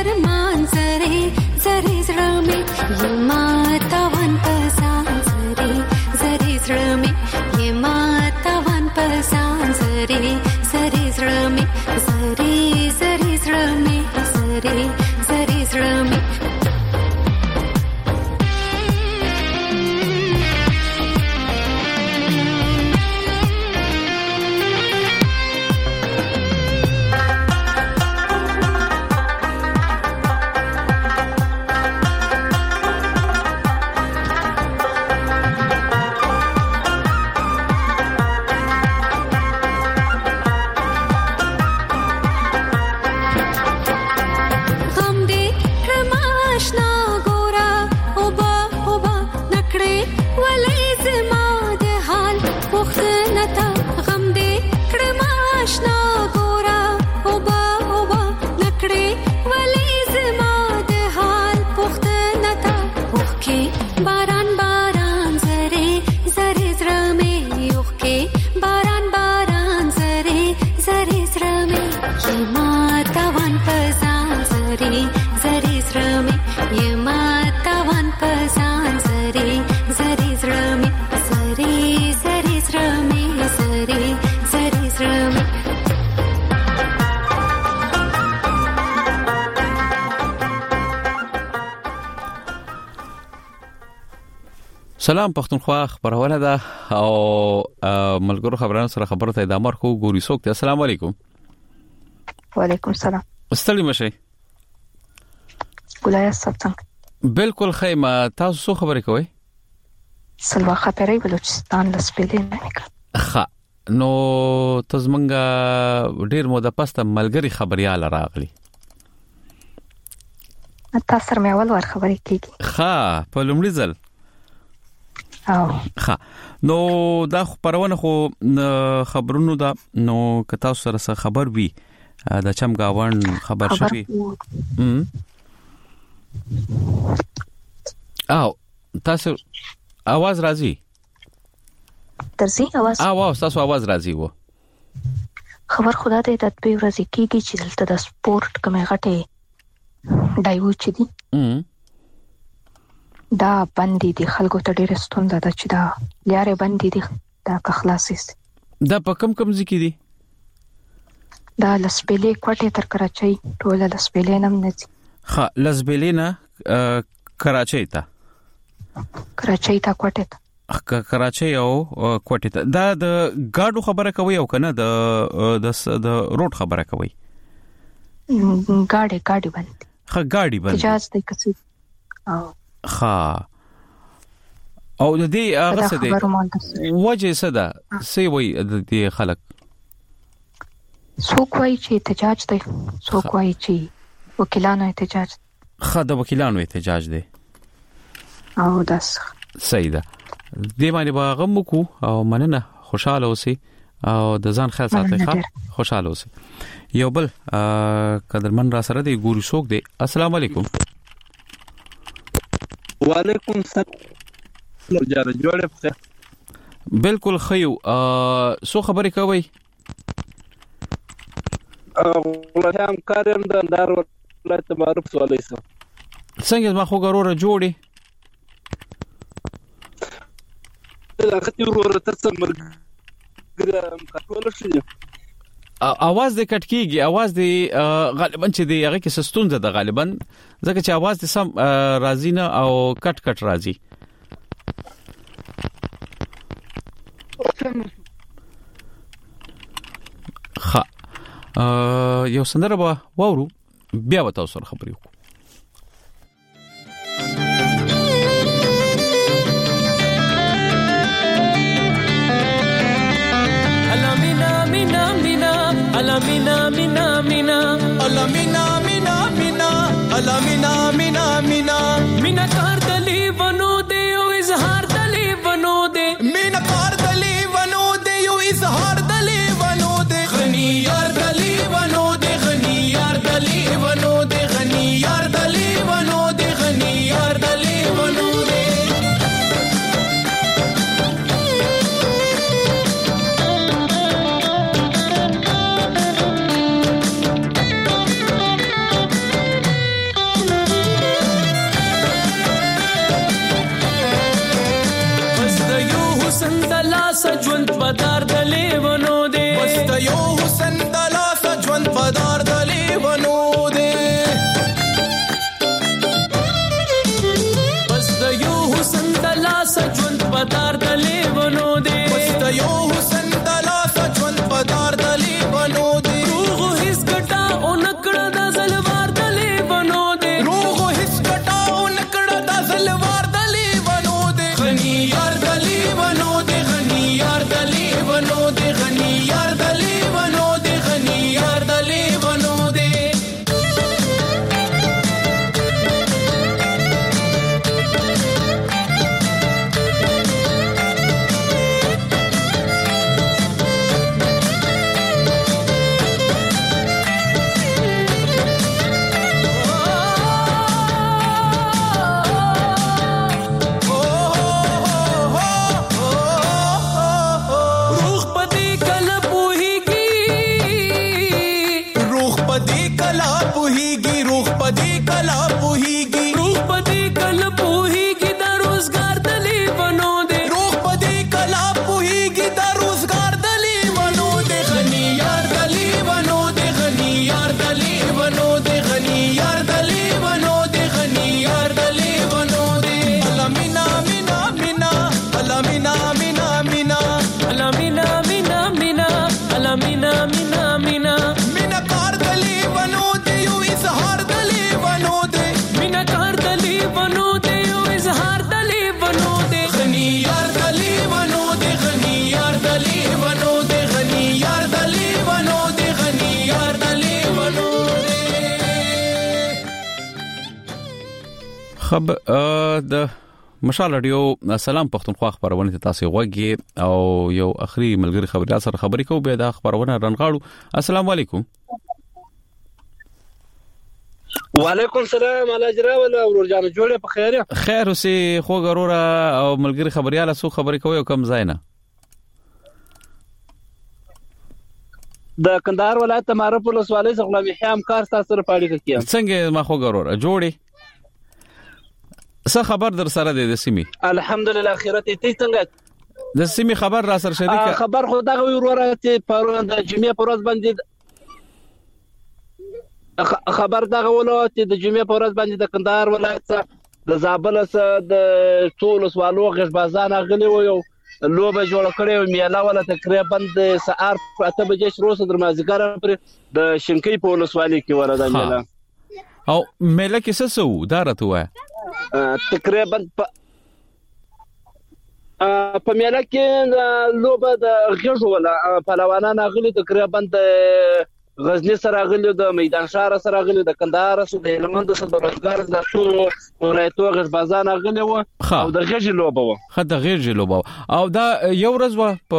ارمان زری زری زړه مې یما تاوان پسان زری زری زړه مې یما تاوان پسان زری زری زړه مې زری زری زړه مې زری زری زړه مې سلام پښتونخوا خبرونه ده او ملګرو خبرانو سره خبرو ته ادامه ورکو ګوري څوک ته السلام علیکم وعلیکم السلام استلی مشه ګلای څنګه بالکل خیمه تاسو څه خبرې کوئ سلوا خبرې بلوچستان لسپلې نه ښه نو تاسو مونږه ډیر مو د پسته ملګری خبريال راغلی تاسو سره مې اول ور خبرې کیږي ښه په لومړي ځل ښه نو دا پرونه خو خبرونو دا نو که تاسو سره خبر وي د چمګاون خبر شوی او تاسو आवाज راځي ترسي आवाज تاسو आवाज راځي وو خبر خدا دې د دې ورځې کېږي چې دلته د سپورت کومه غټه دایو چې دي دا باندې دي خلکو ته ډېر ستونزه ده چې دا لارې باندې دي دا خلاصې دا په کم ځکه دي دا لسبلې کوټه تر کراچۍ ټول لسبلې نم نه دي ها لسبلې نه کراچۍ ته کوټه کراچۍ او کوټه ته دا د گاډو خبره کوي او کنه د روډ خبره کوي گاډي باندې گاډي باندې اجازه دې کسي ها او د دې هغه څه دی وجه څه ده سی وای د دې خلک څوک وای چې احتجاج دی څوک وای چې وکیلانو احتجاج د وکیلانو احتجاج دی او داس صحیح ده دې باندې باغم کو او مننه خوشاله اوسئ او د ځان خیال ساتئ خوشاله اوسئ یو بل قدرمن را سره دی ګوري څوک دی السلام علیکم وعلیکم السلام جوړه په بالکل خیو سو خبرې کوي والله هم کارم د اندار ولایت معروف سوالای سو څنګه ما خو ګروره جوړي دا خطي ورور ته مرګ کټول شي आवाज دې کټ کیږي आवाज دې غالبا چې دی هغه کې سستونزه ده غالبا ځکه چې आवाज دې سم راځي نه او کټ راځي ها یو سندره به وورو بیا به تاسو سره خبرې وکړو Alamina mina mina alamina mina mina alamina mina mina mina kar dali bano de o izhar dali bano de mina kar dali bano de o izhar dali bano de ghani yar dali bano de ghani yar dali bano de ghani yar سجون پدار دلی ونو دے بس یو حسن دلا سجون پدار دلی ونو دے بس یو حسن دلا سجون پدار دلی ونو دے بس یو حسن دلا سجون پدار دلی ونو دے روغ هیڅ ګټا اونکړه د زلوار دلی ونو دے روغ هیڅ ګټا اونکړه د زلوار دلی ونو دے غنی یار دلی ونو دے غنی یار دلی ونو دے غنی یار دلی ونو دے غنی یار دلی ونو دے خب د مشال رادیو سلام پښتونخوا خبرونه ته تاسو غوږی او یو اخري ملګری خبريال سره خبرې کوو به د خبرونه رنغاړو. السلام علیکم. وعلیکم السلام علاجرا ولا ورجان جوړه په خیر خیر اوسې خو غرورا او ملګری خبريال سره خبرې کوي کم زاینه د کندهار ولایت معرف ولسوالۍ څخه غلام حیام کار تاسو سره پاړی کوي څنګه ما خو غرورا جوړي څه خبر در سره د سیمې الحمدلله اخرت ته څنګه د سیمې خبر را سره شریک خبر خو دا وروره ته پرون د جمعې پر ورځ باندې خبر دا غوړو چې د جمعې پر ورځ باندې د کندهار ولایت د زابل سره د ټول سوالو غشبازان غلي و یو لوبه جوړ کړو میلا ولا تقریبا د سحر په 8 بجې شروع سره مازیګر پر د شنکۍ په ولسوالۍ کې ورده میلا او میلا کې څه سو دا راته وای تقریبا په میلا کې لوبه د غږ ولا پهلوانان غلي تقریبا د غزنی سره غلي د میدان شهر سره غلي د کندهار سره د هلمند سره د روزګار د ټول ولایتو غزبازان غلي و او د غږ لوبه و د غږ لوبه او دا یو ورځ و په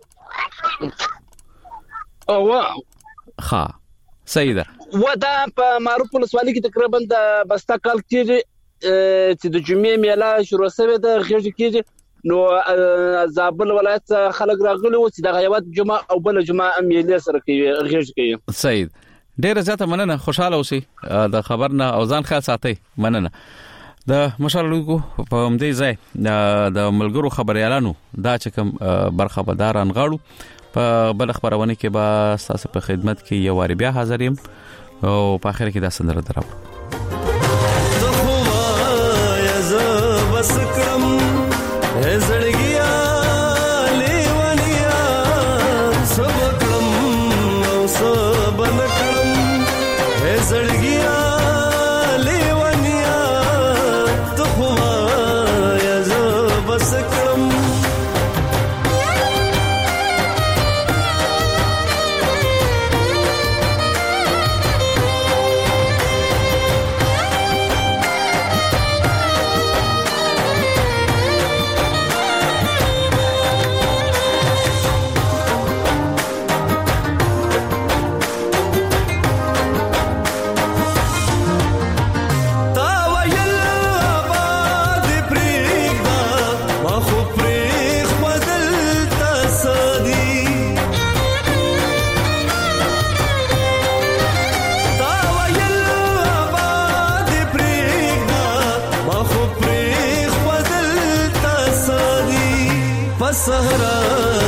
او ها سیده ودا په معروف ولسوالۍ کې تقریبا د بستا کال کې چې د جمعې میلا شروع شوه د غږ کې نو زابل ولایت خلک راغلي و چې د غیبت جمعه او بل جمعه میلې سره کوي غږ کوي سید ډیر زیاته مننه خوشاله اوسئ د خبرنا او ځان خیال ساتئ مننه د مشالو په همدې ځای د ملګرو خبريالانو دا چې کوم برخه بداران غاړو په بل خبرونه کې به تاسو په خدمت کې یو واری بیا حاضر یم او په اخر کې دا سندره درو وسکم زړګیا لیونیا سبکم او سبنکم زړګیا لیونیا ته خو یا زبسکم صحرا